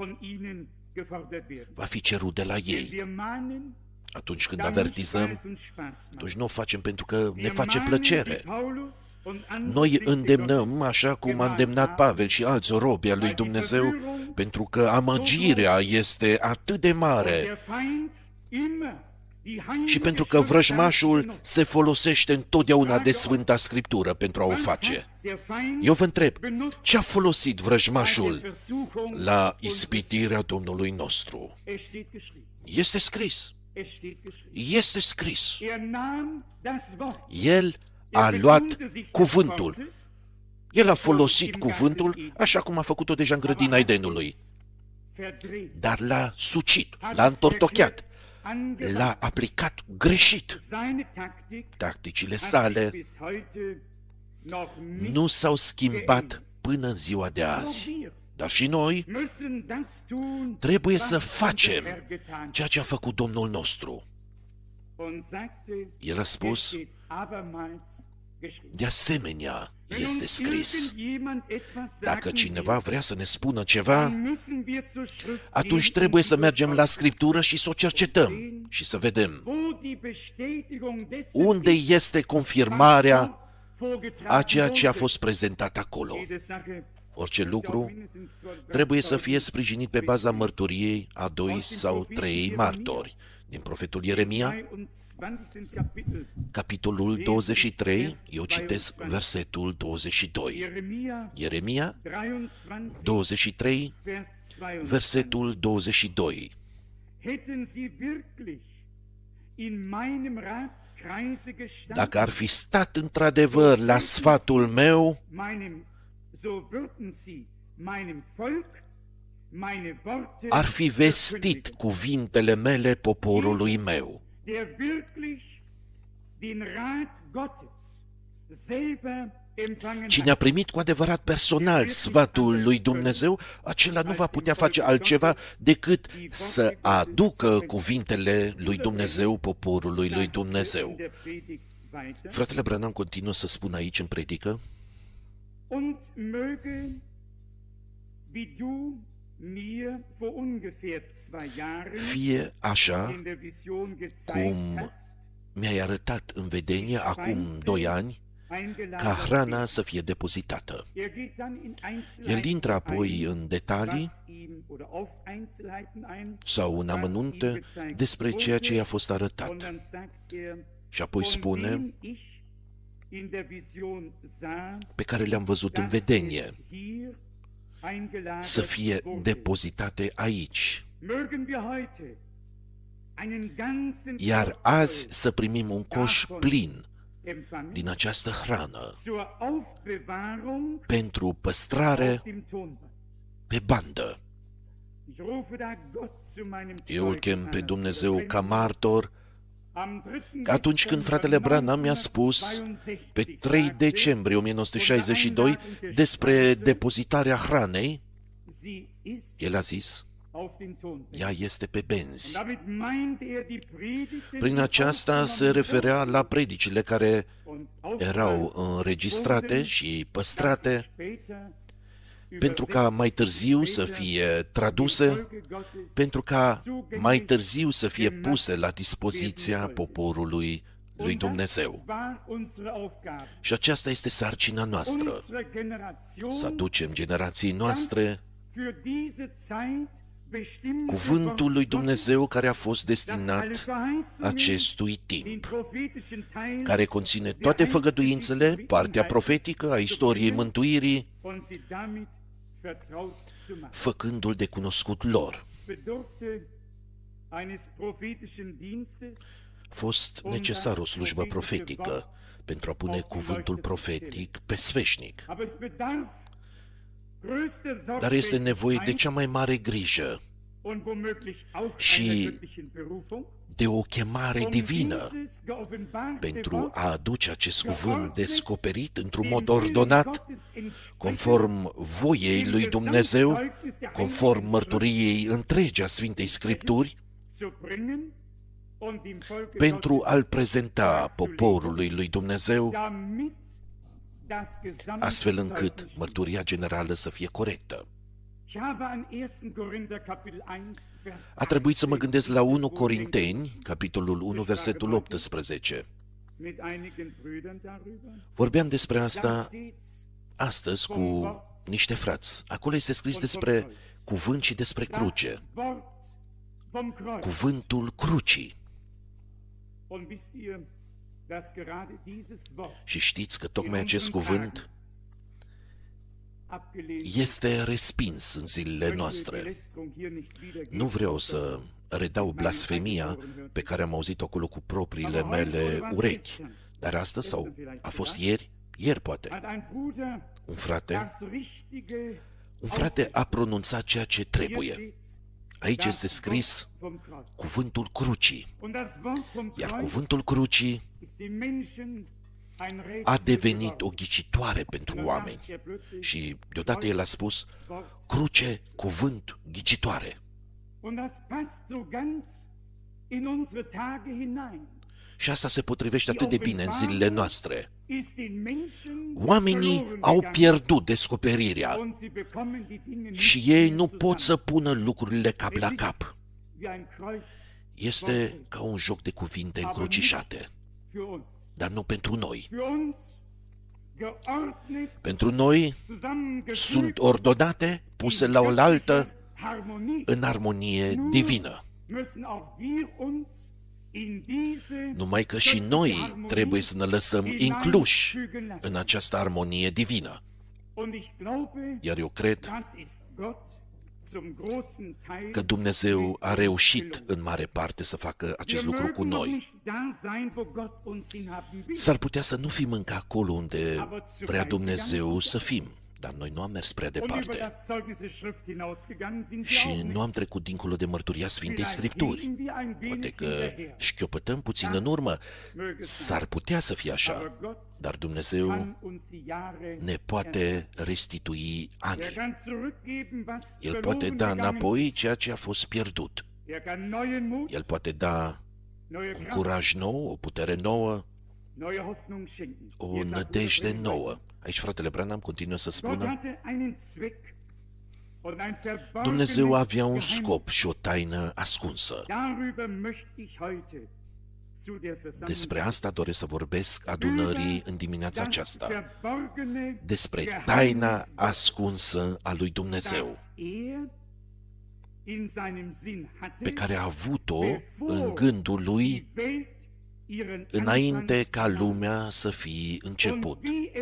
va fi cerut de la ei. Atunci când avertizăm, atunci nu o facem pentru că ne face plăcere. Noi îndemnăm, așa cum a îndemnat Pavel și alți robi al lui Dumnezeu, pentru că amăgirea este atât de mare și pentru că vrăjmașul se folosește întotdeauna de Sfânta Scriptură pentru a o face. Eu vă întreb, ce a folosit vrăjmașul la ispitirea Domnului nostru? Este scris. Este scris. El a luat cuvântul. El a folosit cuvântul așa cum a făcut-o deja în grădina Edenului. Dar l-a sucit, l-a întortocheat, l-a aplicat greșit. Tacticile sale nu s-au schimbat până în ziua de azi. Dar și noi trebuie să facem ceea ce a făcut Domnul nostru. El a spus: de asemenea este scris. Dacă cineva vrea să ne spună ceva, atunci trebuie să mergem la Scriptură și să o cercetăm și să vedem unde este confirmarea a ceea ce a fost prezentat acolo. Orice lucru trebuie să fie sprijinit pe baza mărturiei a doi sau trei martori. Din profetul Ieremia, capitolul douăzeci și trei, eu citesc versetul douăzeci și doi. Ieremia douăzeci și trei, versetul douăzeci și doi. Dacă ar fi stat într-adevăr la sfatul meu, ar fi vestit cuvintele mele poporului meu. Cine a primit cu adevărat personal sfatul lui Dumnezeu, acela nu va putea face altceva decât să aducă cuvintele lui Dumnezeu poporului lui Dumnezeu. Fratele Branham continuă să spună aici în predică: fie așa cum mi-ai arătat în vedenie acum doi ani, ca hrana să fie depozitată. El intră apoi în detalii sau în amănunte despre ceea ce i-a fost arătat. Și apoi spune: pe care le-am văzut în vedenie să fie depozitate aici. Iar azi să primim un coș plin din această hrană pentru păstrare pe bandă. Eu îl chem pe Dumnezeu ca martor că atunci când fratele Branham mi-a spus pe trei decembrie o mie nouă sute șaizeci și doi despre depozitarea hranei, el a zis: ea este pe benzi. Prin aceasta se referea la predicile care erau înregistrate și păstrate pentru ca mai târziu să fie traduse, pentru ca mai târziu să fie puse la dispoziția poporului lui Dumnezeu. Și aceasta este sarcina noastră, să aducem generației noastre cuvântul lui Dumnezeu care a fost destinat acestui timp, care conține toate făgăduințele, partea profetică a istoriei mântuirii, făcându-l de cunoscut lor. A fost necesară o slujbă profetică pentru a pune cuvântul profetic pe sfeșnic. Dar este nevoie de cea mai mare grijă și de o chemare divină pentru a aduce acest cuvânt descoperit într-un mod ordonat, conform voiei lui Dumnezeu, conform mărturiei întregi a Sfintei Scripturi, pentru a-l prezenta poporului lui Dumnezeu, astfel încât mărturia generală să fie corectă. A trebuit să mă gândesc la unu Corinteni, capitolul unu, versetul optsprezece. Vorbeam despre asta astăzi cu niște frați. Acolo este scris despre cuvânt și despre cruce. Cuvântul crucii. Și știți că tocmai acest cuvânt este respins în zilele noastre. Nu vreau să redau blasfemia pe care am auzit-o acolo cu propriile mele urechi, dar astăzi sau a fost ieri, ieri poate, un frate, un frate a pronunțat ceea ce trebuie. Aici este scris cuvântul crucii, iar cuvântul crucii a devenit o ghicitoare pentru oameni. Și deodată el a spus, cruce, cuvânt, ghicitoare. Și asta se potrivește atât de bine în zilele noastre. Oamenii au pierdut descoperirea și ei nu pot să pună lucrurile cap la cap. Este ca un joc de cuvinte încrucișate, dar nu pentru noi. Pentru noi sunt ordonate, puse la oaltă, în armonie divină. Numai că și noi trebuie să ne lăsăm incluși în această armonie divină. Iar eu cred că Dumnezeu a reușit în mare parte să facă acest lucru cu noi. S-ar putea să nu fim încă acolo unde vrea Dumnezeu să fim, dar noi nu am mers prea departe și nu am trecut dincolo de mărturia Sfintei Scripturi. Poate că șchiopătăm puțin în urmă, s-ar putea să fie așa, dar Dumnezeu ne poate restitui anii. El poate da înapoi ceea ce a fost pierdut. El poate da un curaj nou, o putere nouă, o nădejde nouă. Aici fratele Branham continuă să spună, Dumnezeu avea un scop și o taină ascunsă. Despre asta doresc să vorbesc adunării în dimineața aceasta, despre taina ascunsă a lui Dumnezeu, pe care a avut-o în gândul lui înainte ca lumea să fie început.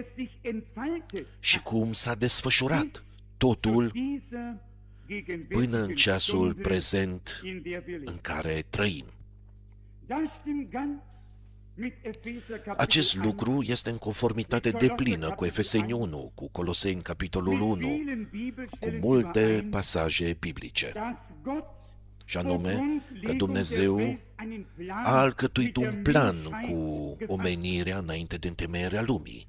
Și cum s-a desfășurat totul până în ceasul prezent în care trăim. Acest lucru este în conformitate deplină cu Efeseni unu, cu Coloseni capitolul unu, cu multe pasaje biblice. Și anume că Dumnezeu a alcătuit un plan cu omenirea înainte de întemeierea lumii.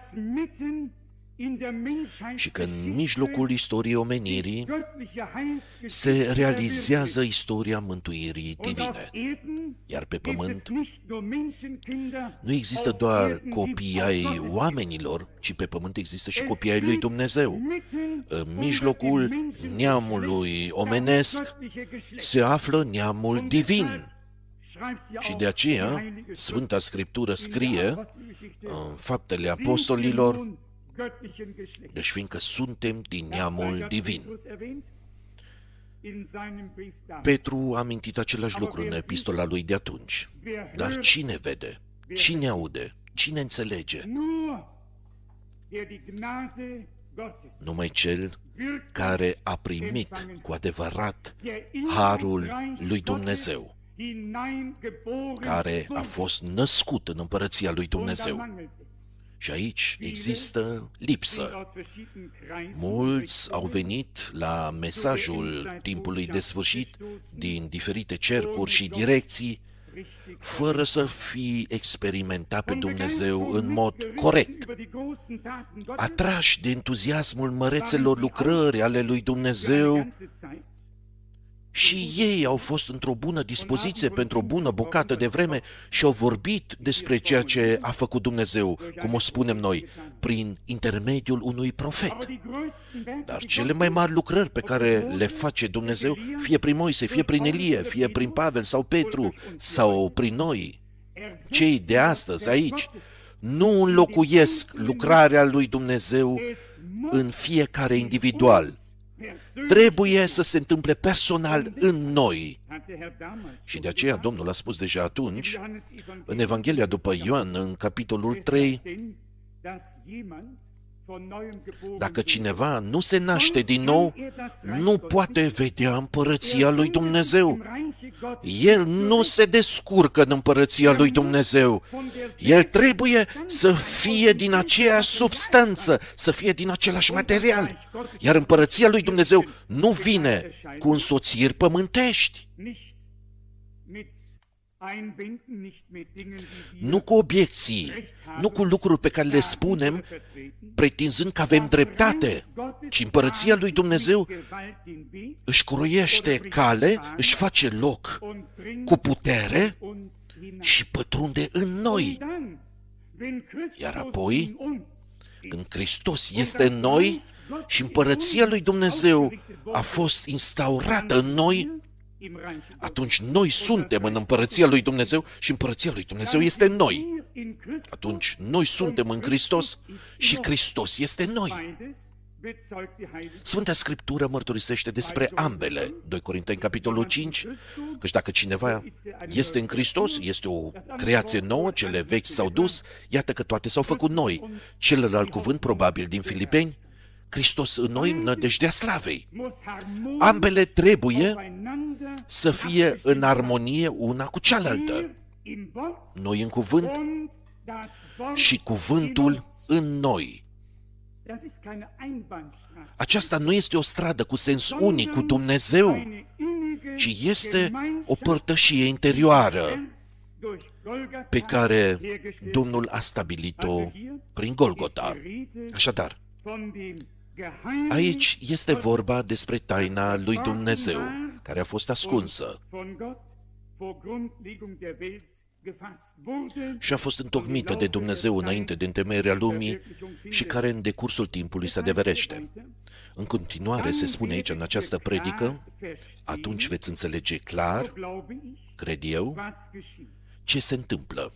Și că în mijlocul istoriei omenirii se realizează istoria mântuirii divine. Iar pe pământ nu există doar copii ai oamenilor, ci pe pământ există și copii ai lui Dumnezeu. În mijlocul neamului omenesc se află neamul divin. Și de aceea Sfânta Scriptură scrie în Faptele Apostolilor, deci fiindcă suntem din neamul divin. Petru a amintit același lucru în epistola lui de atunci. Dar cine vede? Cine aude? Cine înțelege? Numai cel care a primit cu adevărat harul lui Dumnezeu, care a fost născut în împărăția lui Dumnezeu. Și aici există lipsă. Mulți au venit la mesajul timpului de sfârșit din diferite cercuri și direcții, fără să fi experimentat pe Dumnezeu în mod corect. Atrași de entuziasmul mărețelor lucrări ale lui Dumnezeu, și ei au fost într-o bună dispoziție pentru o bună bucată de vreme și au vorbit despre ceea ce a făcut Dumnezeu, cum o spunem noi, prin intermediul unui profet. Dar cele mai mari lucrări pe care le face Dumnezeu, fie prin Moise, fie prin Elie, fie prin Pavel sau Petru, sau prin noi, cei de astăzi aici, nu înlocuiesc lucrarea lui Dumnezeu în fiecare individual. Trebuie să se întâmple personal în noi. Și de aceea Domnul a spus deja atunci, în Evanghelia după Ioan, în capitolul trei, dacă cineva nu se naște din nou, nu poate vedea împărăția lui Dumnezeu. El nu se descurcă în împărăția lui Dumnezeu. El trebuie să fie din aceeași substanță, să fie din același material. Iar împărăția lui Dumnezeu nu vine cu însoțiri pământești, nu cu obiecții, nu cu lucruri pe care le spunem pretinzând că avem dreptate, ci împărăția lui Dumnezeu își croiește cale, își face loc cu putere și pătrunde în noi. Iar apoi, când Hristos este în noi și împărăția lui Dumnezeu a fost instaurată în noi, atunci noi suntem în împărăția lui Dumnezeu și împărăția lui Dumnezeu este în noi. Atunci noi suntem în Hristos și Hristos este în noi. Sfânta Scriptură mărturisește despre ambele. doi Corinteni, capitolul cinci, căci dacă cineva este în Hristos, este o creație nouă, cele vechi s-au dus, iată că toate s-au făcut noi. Celălalt cuvânt, probabil din Filipeni, Hristos în noi, nădejdea slavei. Ambele trebuie să fie în armonie una cu cealaltă. Noi în cuvânt și cuvântul în noi. Aceasta nu este o stradă cu sens unic cu Dumnezeu, ci este o părtășie interioară pe care Domnul a stabilit-o prin Golgota. Așadar, aici este vorba despre taina lui Dumnezeu, care a fost ascunsă și a fost întocmită de Dumnezeu înainte de întemeierea lumii și care în decursul timpului se adeverește. În continuare se spune aici în această predică, atunci veți înțelege clar, cred eu, ce se întâmplă.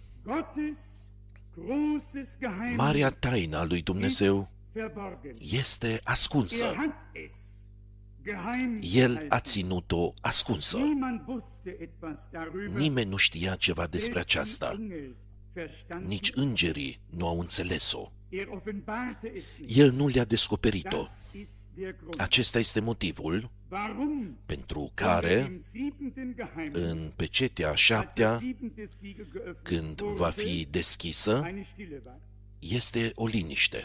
Marea taină a lui Dumnezeu este ascunsă. El a ținut-o ascunsă. Nimeni nu știa ceva despre aceasta. Nici îngerii nu au înțeles-o. El nu le-a descoperit-o. Acesta este motivul pentru care în pecetea a șaptea, când va fi deschisă, este o liniște.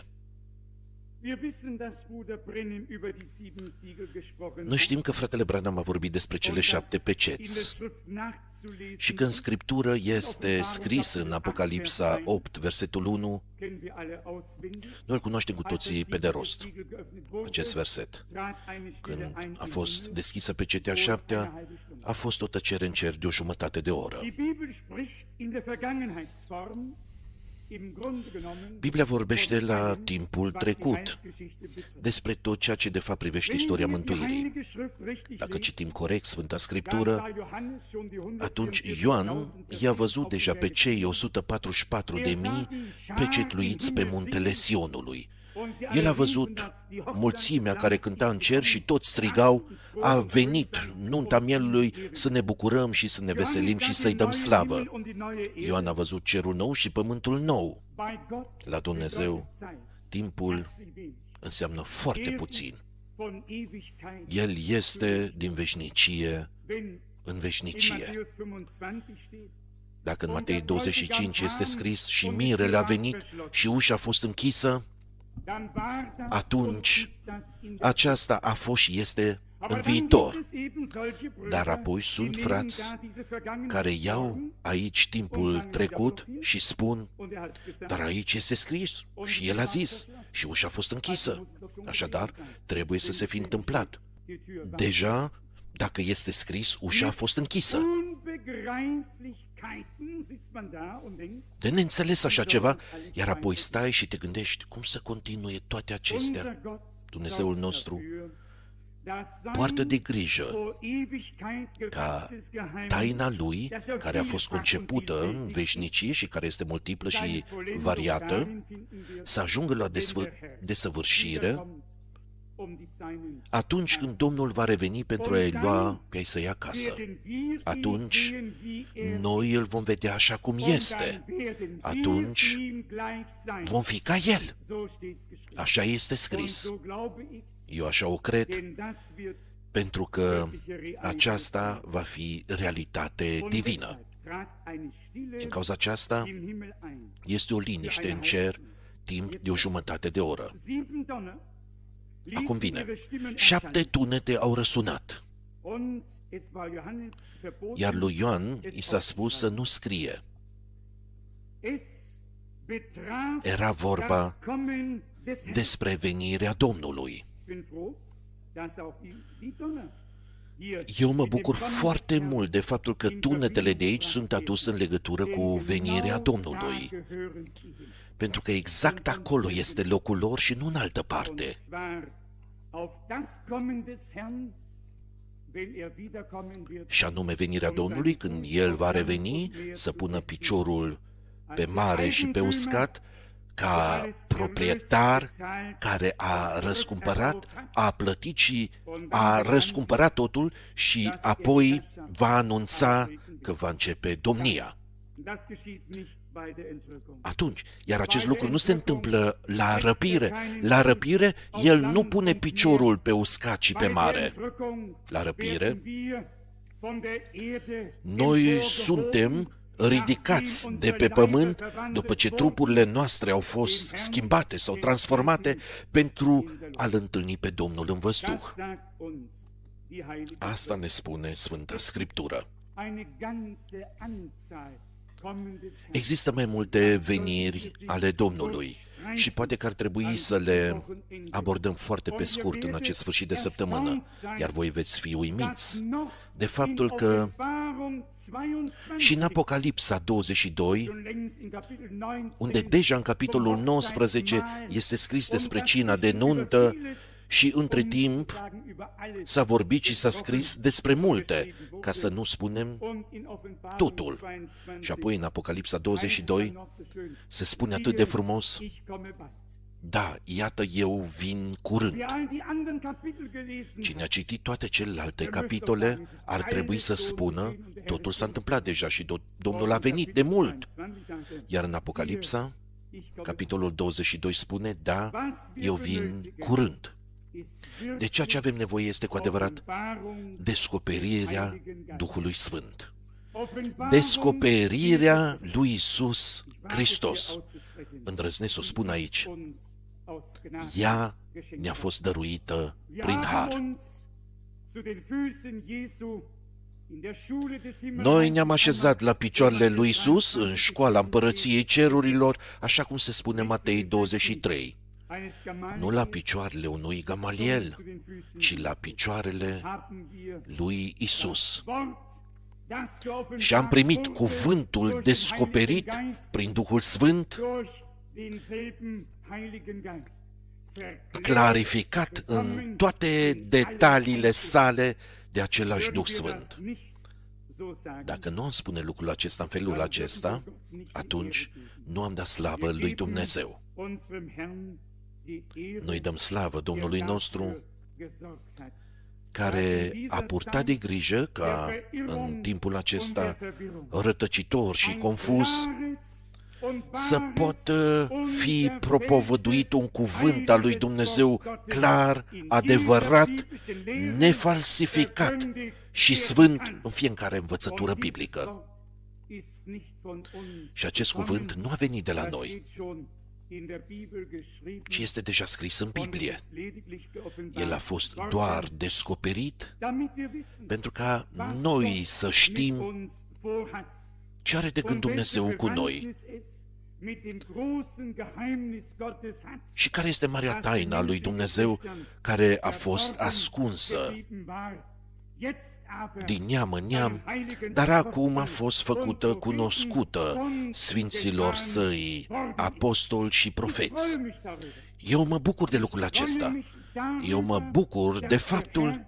Noi știm că fratele Branham a vorbit despre cele șapte peceți și că în Scriptură este scris în Apocalipsa opt, versetul unu, noi îl cunoaștem cu toții pe de rost, acest verset. Când a fost deschisă pecetea a șaptea, a fost o tăcere în cer de o jumătate de oră. Biblia vorbește la timpul trecut despre tot ceea ce de fapt privește istoria mântuirii. Dacă citim corect Sfânta Scriptură, atunci Ioan i-a văzut deja pe cei o sută patruzeci și patru de mii pecetluiți pe muntele Sionului. El a văzut mulțimea care cânta în cer și toți strigau: a venit nunta mielului, să ne bucurăm și să ne veselim și să-i dăm slavă. Ioan a văzut cerul nou și pământul nou. La Dumnezeu, timpul înseamnă foarte puțin. El este din veșnicie în veșnicie. Dacă în Matei douăzeci și cinci este scris: și mirele a venit și ușa a fost închisă, atunci aceasta a fost și este în viitor. Dar apoi sunt frați care iau aici timpul trecut și spun: dar aici este scris și el a zis și ușa a fost închisă. Așadar, trebuie să se fi întâmplat. Deja, dacă este scris, ușa a fost închisă. De neînțeles așa ceva, iar apoi stai și te gândești: cum să continue toate acestea? Dumnezeul nostru poartă de grijă ca taina Lui, care a fost concepută în veșnicie și care este multiplă și variată, să ajungă la desăvârșire atunci când Domnul va reveni pentru a-i lua pe a-i să-i acasă. Atunci noi îl vom vedea așa cum este. Atunci vom fi ca El. Așa este scris. Eu așa o cred, pentru că aceasta va fi realitate divină. Din cauza aceasta este o liniște în cer timp de o jumătate de oră. Acum vine. Șapte tunete au răsunat, iar lui Ioan i s-a spus să nu scrie. Era vorba despre venirea Domnului. Eu mă bucur foarte mult de faptul că tunetele de aici sunt aduse în legătură cu venirea Domnului, pentru că exact acolo este locul lor și nu în altă parte. Și anume venirea Domnului, când El va reveni să pună piciorul pe mare și pe uscat, ca proprietar care a răscumpărat, a plătit și a răscumpărat totul și apoi va anunța că va începe domnia. Atunci, iar acest lucru nu se întâmplă la răpire. La răpire, El nu pune piciorul pe uscat și pe mare. La răpire, noi suntem ridicați de pe pământ după ce trupurile noastre au fost schimbate sau transformate pentru a-L întâlni pe Domnul în văzduh. Asta ne spune Sfânta Scriptură. Există mai multe veniri ale Domnului și poate că ar trebui să le abordăm foarte pe scurt în acest sfârșit de săptămână, iar voi veți fi uimiți de faptul că și în Apocalipsa douăzeci și doi, unde deja în capitolul nouăsprezece este scris despre cina de nuntă, și între timp s-a vorbit și s-a scris despre multe, ca să nu spunem totul. Și apoi în Apocalipsa douăzeci și doi se spune atât de frumos: Da, iată, eu vin curând. Cine a citit toate celelalte capitole ar trebui să spună, totul s-a întâmplat deja și Domnul a venit de mult. Iar în Apocalipsa, capitolul douăzeci și doi spune, da, eu vin curând. De ceea ce avem nevoie este cu adevărat descoperirea Duhului Sfânt. Descoperirea lui Iisus Hristos. Îndrăznesc să o spun aici. Ea ne-a fost dăruită prin har. Noi ne-am așezat la picioarele lui Iisus în școala Împărăției Cerurilor, așa cum se spune în Matei douăzeci și trei. Nu la picioarele unui Gamaliel, ci la picioarele lui Iisus. Și am primit cuvântul descoperit prin Duhul Sfânt, clarificat în toate detaliile sale de același Duh Sfânt. Dacă nu am spune lucrul acesta în felul acesta, atunci nu am dat slavă lui Dumnezeu. Noi dăm slavă Domnului nostru, care a purtat de grijă ca în timpul acesta rătăcitor și confuz să poată fi propovăduit un cuvânt al lui Dumnezeu clar, adevărat, nefalsificat și sfânt în fiecare învățătură biblică. Și acest cuvânt nu a venit de la noi, ci este deja scris în Biblie. El a fost doar descoperit pentru ca noi să știm ce are de gând Dumnezeu cu noi și care este marea taină a lui Dumnezeu care a fost ascunsă din neam în neam, dar acum a fost făcută cunoscută sfinților săi, apostoli și profeți. Eu mă bucur de lucrul acesta. Eu mă bucur de faptul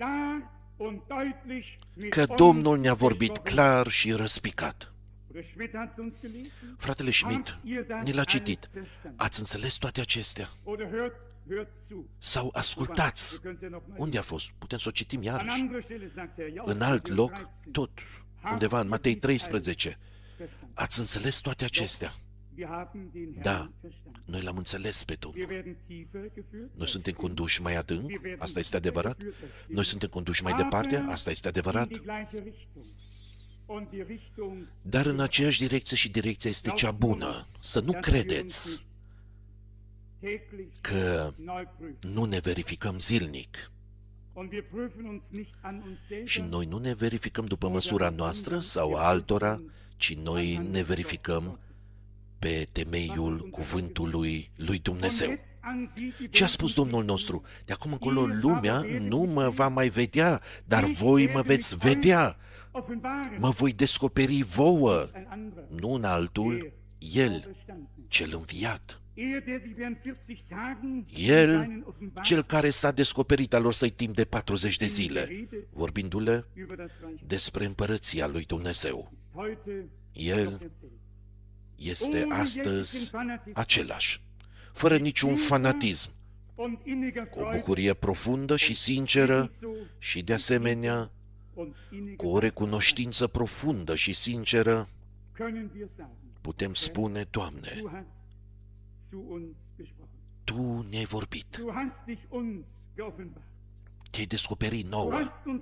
că Domnul ne-a vorbit clar și răspicat. Fratele Schmidt ne l-a citit. Ați înțeles toate acestea? Sau ascultați. Unde a fost? Putem să o citim iarăși. În alt loc, tot, undeva în Matei treisprezece. Ați înțeles toate acestea? Da, noi l-am înțeles pe Domnul. Noi suntem conduși mai adânc, asta este adevărat. Noi suntem conduși mai departe, asta este adevărat. Dar în aceeași direcție și direcția este cea bună. Să nu credeți că nu ne verificăm zilnic. Și noi nu ne verificăm după măsura noastră sau a altora, ci noi ne verificăm pe temeiul cuvântului lui Dumnezeu. Ce a spus Domnul nostru? De acum încolo lumea nu mă va mai vedea, dar voi mă veți vedea. Mă voi descoperi vouă, nu în altul, El, cel înviat. El, cel care s-a descoperit alor săi timp de patruzeci de zile, vorbindu-le despre împărăția lui Dumnezeu. El este astăzi același, fără niciun fanatism, cu o bucurie profundă și sinceră și, de asemenea, cu o recunoștință profundă și sinceră, putem spune, Doamne, Tu ne-ai vorbit, Te-ai descoperit nouă,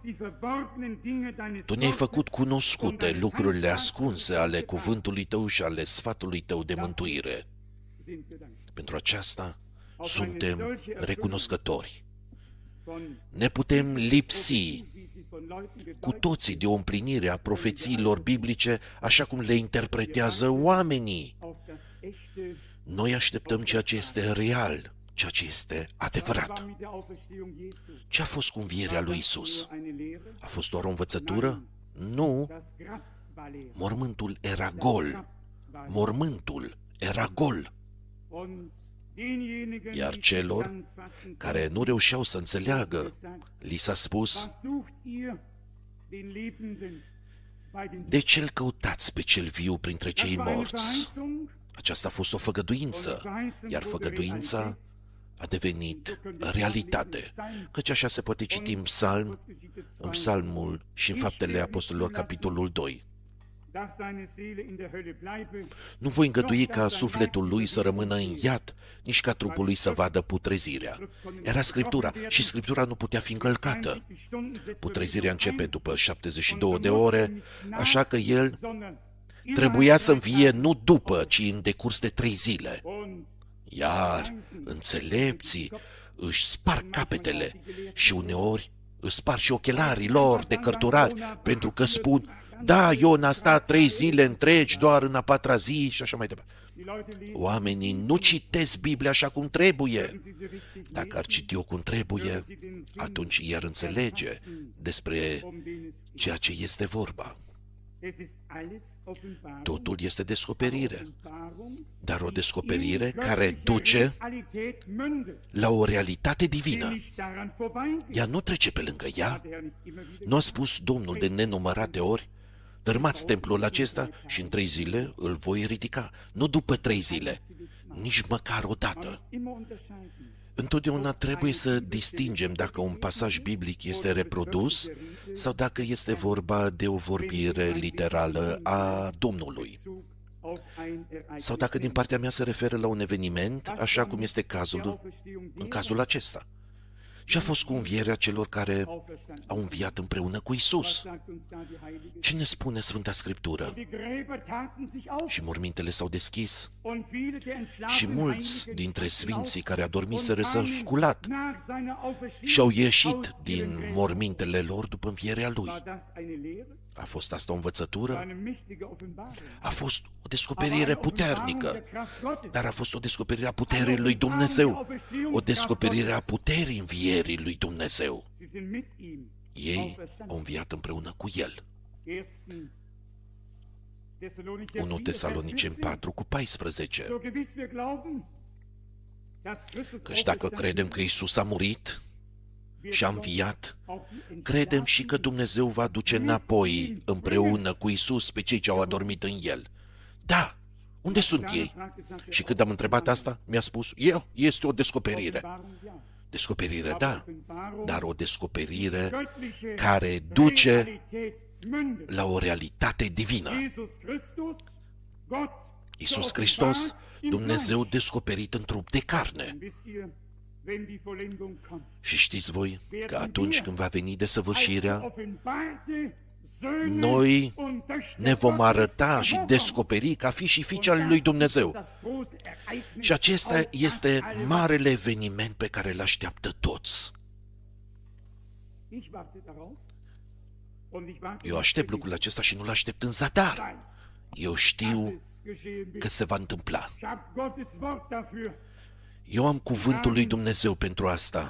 Tu ne-ai făcut cunoscute lucrurile ascunse ale cuvântului Tău și ale sfatului Tău de mântuire. Pentru aceasta suntem recunoscători. Ne putem lipsi cu toții de o împlinire a profețiilor biblice așa cum le interpretează oamenii. Noi așteptăm ceea ce este real, ceea ce este adevărat. Ce a fost cu învierea lui Iisus? A fost doar o învățătură? Nu. Mormântul era gol. Mormântul era gol. Iar celor care nu reușeau să înțeleagă, li s-a spus: de ce îl căutați pe cel viu printre cei morți? Aceasta a fost o făgăduință, iar făgăduința a devenit realitate, căci așa se poate citi în psalm, în psalmul și în Faptele Apostolilor, capitolul doi. Nu voi îngădui ca sufletul lui să rămână în iad, nici ca trupul lui să vadă putrezirea. Era Scriptura și Scriptura nu putea fi încălcată. Putrezirea începe după șaptezeci și două de ore, așa că el trebuia să învie nu după, ci în decurs de trei zile. Iar înțelepții își sparg capetele și uneori își sparg și ochelarii lor de cărturari, pentru că spun: da, Iona a stat trei zile întregi doar în a patra zi și așa mai departe. Oamenii nu citesc Biblia așa cum trebuie. Dacă ar citi-o cum trebuie, atunci i-ar înțelege despre ceea ce este vorba. Totul este descoperire, dar o descoperire care duce la o realitate divină. Ea nu trece pe lângă ea. Nu a spus Domnul de nenumărate ori: dărâmați templul acesta și în trei zile îl voi ridica. Nu după trei zile, nici măcar o dată. Întotdeauna trebuie să distingem dacă un pasaj biblic este reprodus sau dacă este vorba de o vorbire literală a Domnului. Sau dacă din partea mea se referă la un eveniment, așa cum este cazul în cazul acesta. Ce a fost cu învierea celor care au înviat împreună cu Isus? Ce ne spune Sfânta Scriptură? Și mormintele s-au deschis și mulți dintre sfinții care adormiseră s-au sculat și au ieșit din mormintele lor după învierea Lui. A fost asta o învățătură? A fost o descoperire puternică, dar a fost o descoperire a puterii lui Dumnezeu, o descoperire a puterii învierii lui Dumnezeu. Ei au înviat împreună cu El. unu Tesaloniceni patru cu paisprezece. Căci dacă credem că Iisus a murit și a înviat, credem și că Dumnezeu va duce înapoi împreună cu Iisus pe cei ce au adormit în El. Da, unde sunt ei? Și când am întrebat asta, mi-a spus: eu, este o descoperire. Descoperire, da, dar o descoperire care duce la o realitate divină. Iisus Hristos, Dumnezeu descoperit în trup de carne. Și știți voi că atunci când va veni desăvârșirea, noi ne vom arăta și descoperi ca fi și fiice al lui Dumnezeu. Și acesta este marele eveniment pe care îl așteaptă toți. Eu aștept lucrul acesta și nu-l aștept în zadar. Eu știu că se va întâmpla. Eu am cuvântul lui Dumnezeu pentru asta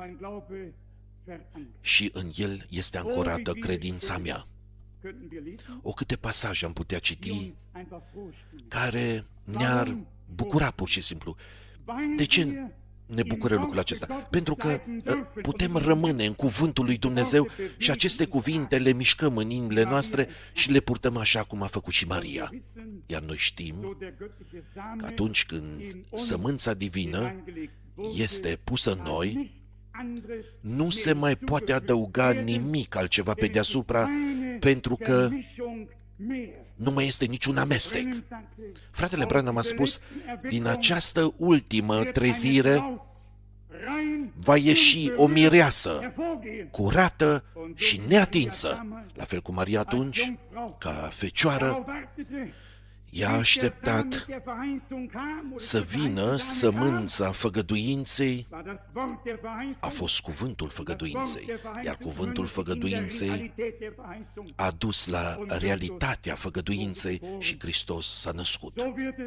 și în el este ancorată credința mea. O câte pasaje am putea citi care ne-ar bucura pur și simplu. De ce ne bucură lucrul acesta? Pentru că putem rămâne în cuvântul lui Dumnezeu și aceste cuvinte le mișcăm în inimile noastre și le purtăm așa cum a făcut și Maria. Iar noi știm că atunci când sămânța divină este pusă în noi, nu se mai poate adăuga nimic altceva pe deasupra, pentru că nu mai este niciun amestec. Fratele Branham a spus: din această ultimă trezire va ieși o mireasă curată și neatinsă. La fel cum Maria atunci, ca fecioară, i-a așteptat să vină sămânța făgăduinței. A fost cuvântul făgăduinței, iar cuvântul făgăduinței a dus la realitatea făgăduinței și Hristos s-a născut.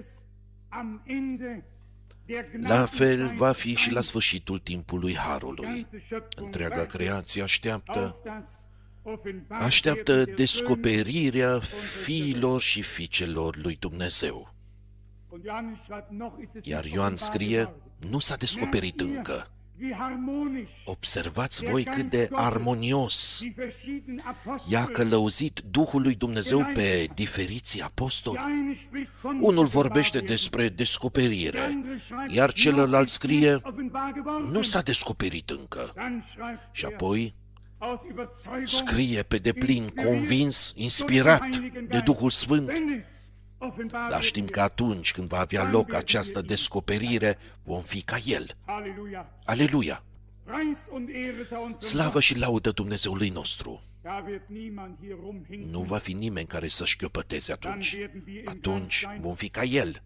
La fel va fi și la sfârșitul timpului Harului. Întreaga creație așteaptă așteaptă descoperirea fiilor și fiicelor lui Dumnezeu. Iar Ioan scrie: nu s-a descoperit încă. Observați voi cât de armonios i-a călăuzit Duhul lui Dumnezeu pe diferiții apostoli. Unul vorbește despre descoperire, iar celălalt scrie, nu s-a descoperit încă. Și apoi scrie pe deplin convins, inspirat de Duhul Sfânt. Dar știm că atunci când va avea loc această descoperire, vom fi ca El. Aleluia! Slavă și laudă Dumnezeului nostru! Nu va fi nimeni care să șchiopăteze atunci. Atunci vom fi ca El.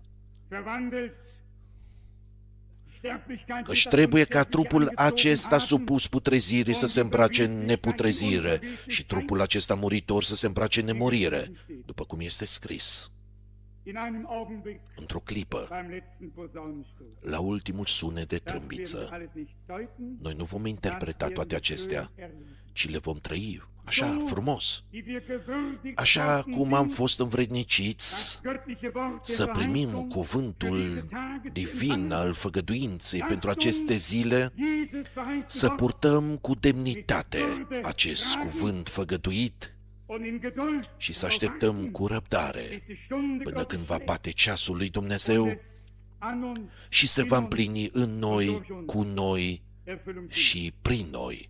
Căci trebuie ca trupul acesta supus putrezirii să se îmbrace în neputrezire și trupul acesta muritor să se îmbrace în nemurire, după cum este scris. Într-o clipă, la ultimul sunet de trâmbiță, noi nu vom interpreta toate acestea, ci le vom trăi așa, frumos, așa cum am fost învredniciți să primim cuvântul divin al făgăduinței pentru aceste zile, să purtăm cu demnitate acest cuvânt făgăduit și să așteptăm cu răbdare până când va bate ceasul lui Dumnezeu și se va împlini în noi, cu noi și prin noi.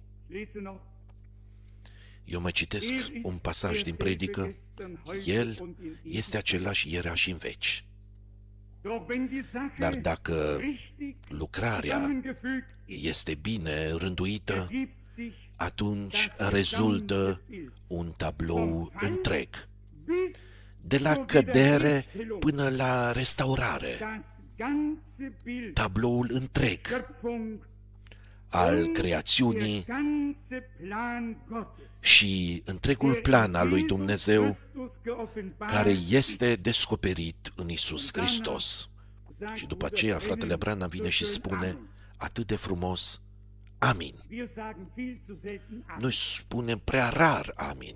Eu mai citesc un pasaj din predică. El este același ieri și în veci. Dar dacă lucrarea este bine rânduită, atunci rezultă un tablou întreg, de la cădere până la restaurare, tabloul întreg al creațiunii și întregul plan al lui Dumnezeu care este descoperit în Iisus Hristos. Și după aceea, fratele Branham vine și spune atât de frumos, amin. Noi spunem prea rar amin.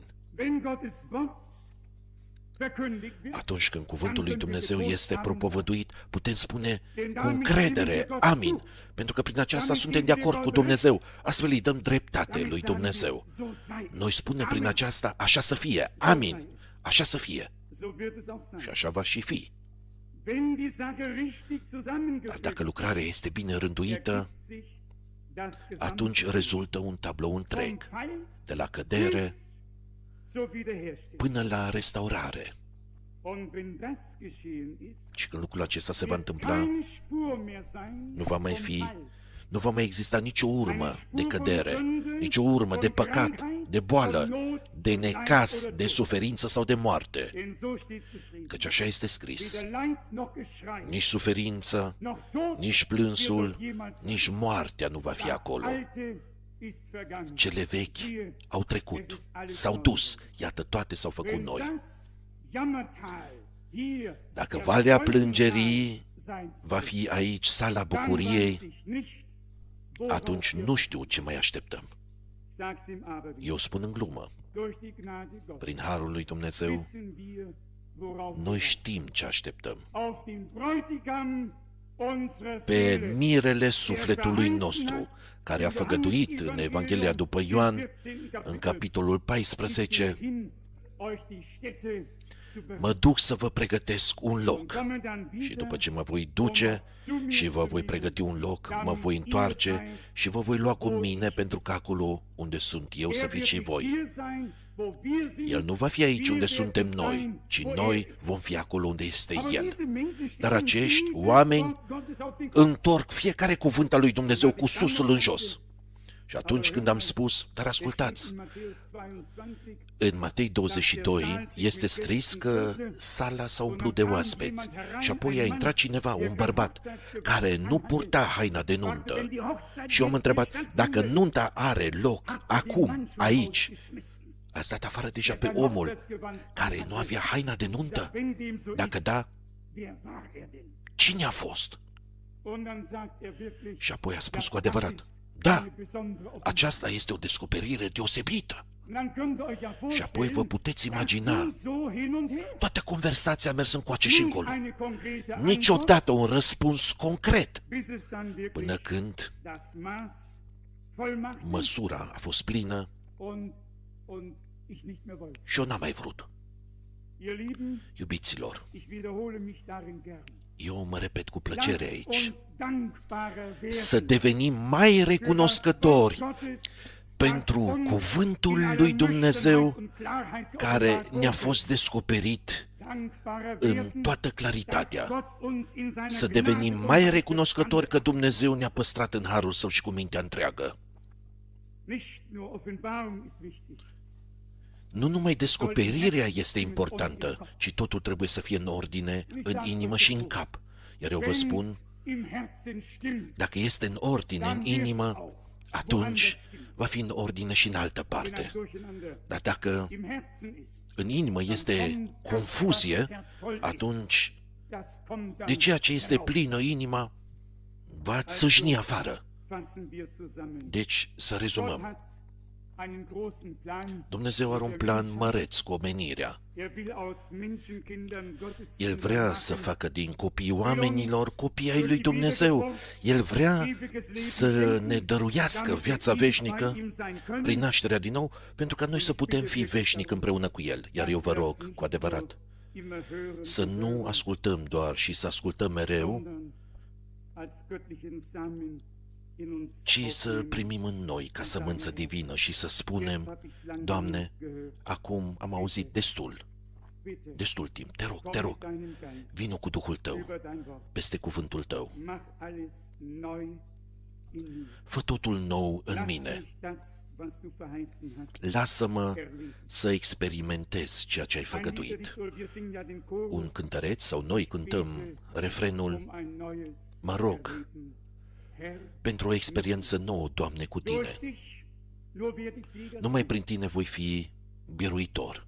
Atunci când cuvântul lui Dumnezeu este propovăduit, putem spune cu încredere, amin, pentru că prin aceasta suntem de acord cu Dumnezeu, astfel îi dăm dreptate lui Dumnezeu. Noi spunem prin aceasta, așa să fie, amin, așa să fie. Și așa va și fi. Dar dacă lucrarea este bine rânduită, atunci rezultă un tablou întreg, de la cădere până la restaurare. Și când lucrul acesta se va întâmpla, nu va mai fi, nu va mai exista nicio urmă de cădere, nicio urmă de păcat, de boală, de necaz, de suferință sau de moarte. Căci așa este scris. Nici suferință, nici plânsul, nici moartea nu va fi acolo. Cele vechi au trecut, s-au dus, iată toate s-au făcut noi. Dacă Valea Plângerii va fi aici sala bucuriei, atunci nu știu ce mai așteptăm. Eu spun în glumă, prin harul lui Dumnezeu, noi știm ce așteptăm. Pe mirele sufletului nostru, care a făgăduit în Evanghelia după Ioan, în capitolul paisprezece, mă duc să vă pregătesc un loc și după ce mă voi duce și vă voi pregăti un loc, mă voi întoarce și vă voi lua cu mine pentru că acolo unde sunt eu să fiți și voi. El nu va fi aici unde suntem noi, ci noi vom fi acolo unde este El. Dar acești oameni întorc fiecare cuvânt al lui Dumnezeu cu susul în jos. Și atunci când am spus, dar ascultați, în Matei douăzeci și doi este scris că sala s-a umplut de oaspeți și apoi a intrat cineva, un bărbat, care nu purta haina de nuntă. Și eu am întrebat, dacă nunta are loc acum, aici, ați dat afară deja pe omul care nu avea haina de nuntă? Dacă da, cine a fost? Și apoi a spus cu adevărat, da, aceasta este o descoperire deosebită. Și apoi vă puteți imagina toată conversația mers încoace și încolo. Niciodată un răspuns concret, până când măsura a fost plină și eu n-am mai vrut. Iubiților, eu mă repet cu plăcere aici, să devenim mai recunoscători pentru cuvântul lui Dumnezeu care ne-a fost descoperit în toată claritatea. Să devenim mai recunoscători că Dumnezeu ne-a păstrat în harul Său și cu mintea întreagă. Nu numai descoperirea este importantă, ci totul trebuie să fie în ordine, în inimă și în cap. Iar eu vă spun, dacă este în ordine în inimă, atunci va fi în ordine și în altă parte. Dar dacă în inimă este confuzie, atunci de ceea ce este plină inima va țâșni afară. Deci, să rezumăm. Dumnezeu are un plan măreț cu omenirea. El vrea să facă din copiii oamenilor copii ai lui Dumnezeu. El vrea să ne dăruiască viața veșnică prin nașterea din nou, pentru ca noi să putem fi veșnic împreună cu El. Iar eu vă rog, cu adevărat, să nu ascultăm doar și să ascultăm mereu, ci să primim în noi ca sămânță divină și să spunem, Doamne, acum am auzit destul, destul timp, te rog, te rog, vino cu Duhul Tău peste cuvântul Tău. Fă totul nou în mine. Lasă-mă să experimentez ceea ce ai făgăduit. Un cântăreț sau noi cântăm refrenul, mă rog, pentru o experiență nouă, Doamne, cu Tine. Numai prin Tine voi fi biruitor.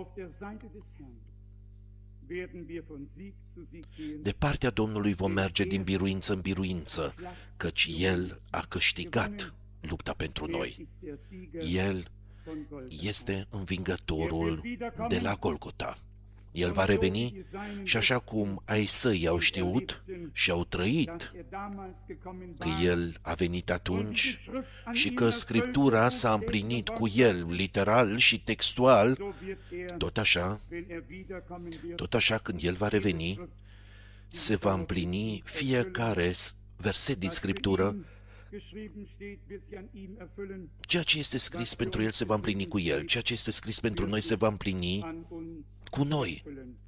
De partea Domnului vom merge din biruință în biruință, căci El a câștigat lupta pentru noi. El este învingătorul de la Golgota. El va reveni și așa cum ai săi au știut și au trăit că El a venit atunci și că Scriptura s-a împlinit cu El, literal și textual, tot așa, tot așa când El va reveni, se va împlini fiecare verset din Scriptură. Ceea ce este scris pentru El se va împlini cu El, ceea ce este scris pentru noi se va împlini cu noi.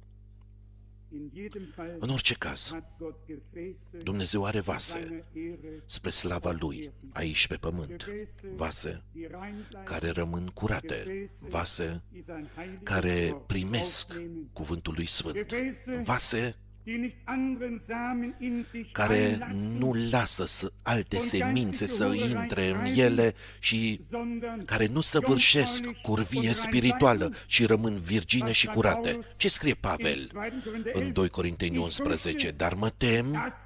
În orice caz, Dumnezeu are vase spre slava Lui, aici pe pământ, vase care rămân curate, vase care primesc cuvântul Lui Sfânt, vase care nu lasă să alte semințe să intre în ele și care nu săvârșesc curvie spirituală, ci rămân virgine și curate. Ce scrie Pavel în doi Corinteni unsprezece? Dar mă tem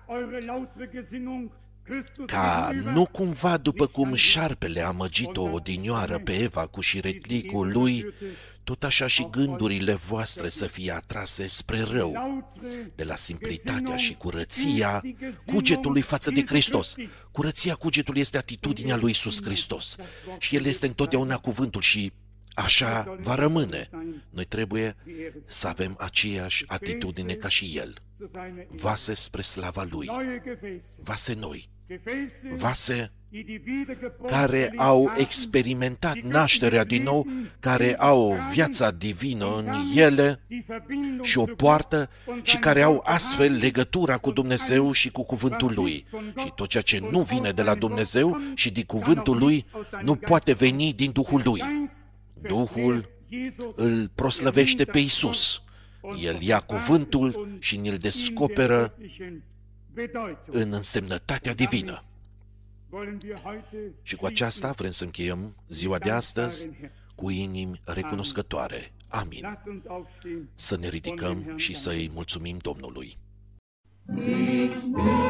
ca nu cumva după cum șarpele a amăgit-o odinioară pe Eva cu șiretlicul lui, tot așa și gândurile voastre să fie atrase spre rău, de la simplitatea și curăția cugetului față de Hristos. Curăția cugetului este atitudinea lui Iisus Hristos și El este întotdeauna cuvântul și așa va rămâne. Noi trebuie să avem aceeași atitudine ca și El. Vase spre slava Lui, vase noi, vase care au experimentat nașterea din nou, care au viața divină în ele și o poartă și care au astfel legătura cu Dumnezeu și cu cuvântul Lui. Și tot ceea ce nu vine de la Dumnezeu și din cuvântul Lui nu poate veni din Duhul Lui. Duhul îl proslăvește pe Iisus. El ia cuvântul și ne-l descoperă în însemnătatea divină. Și cu aceasta vrem să încheiem ziua de astăzi cu inimi recunoscătoare. Amin. Să ne ridicăm și să-i mulțumim Domnului.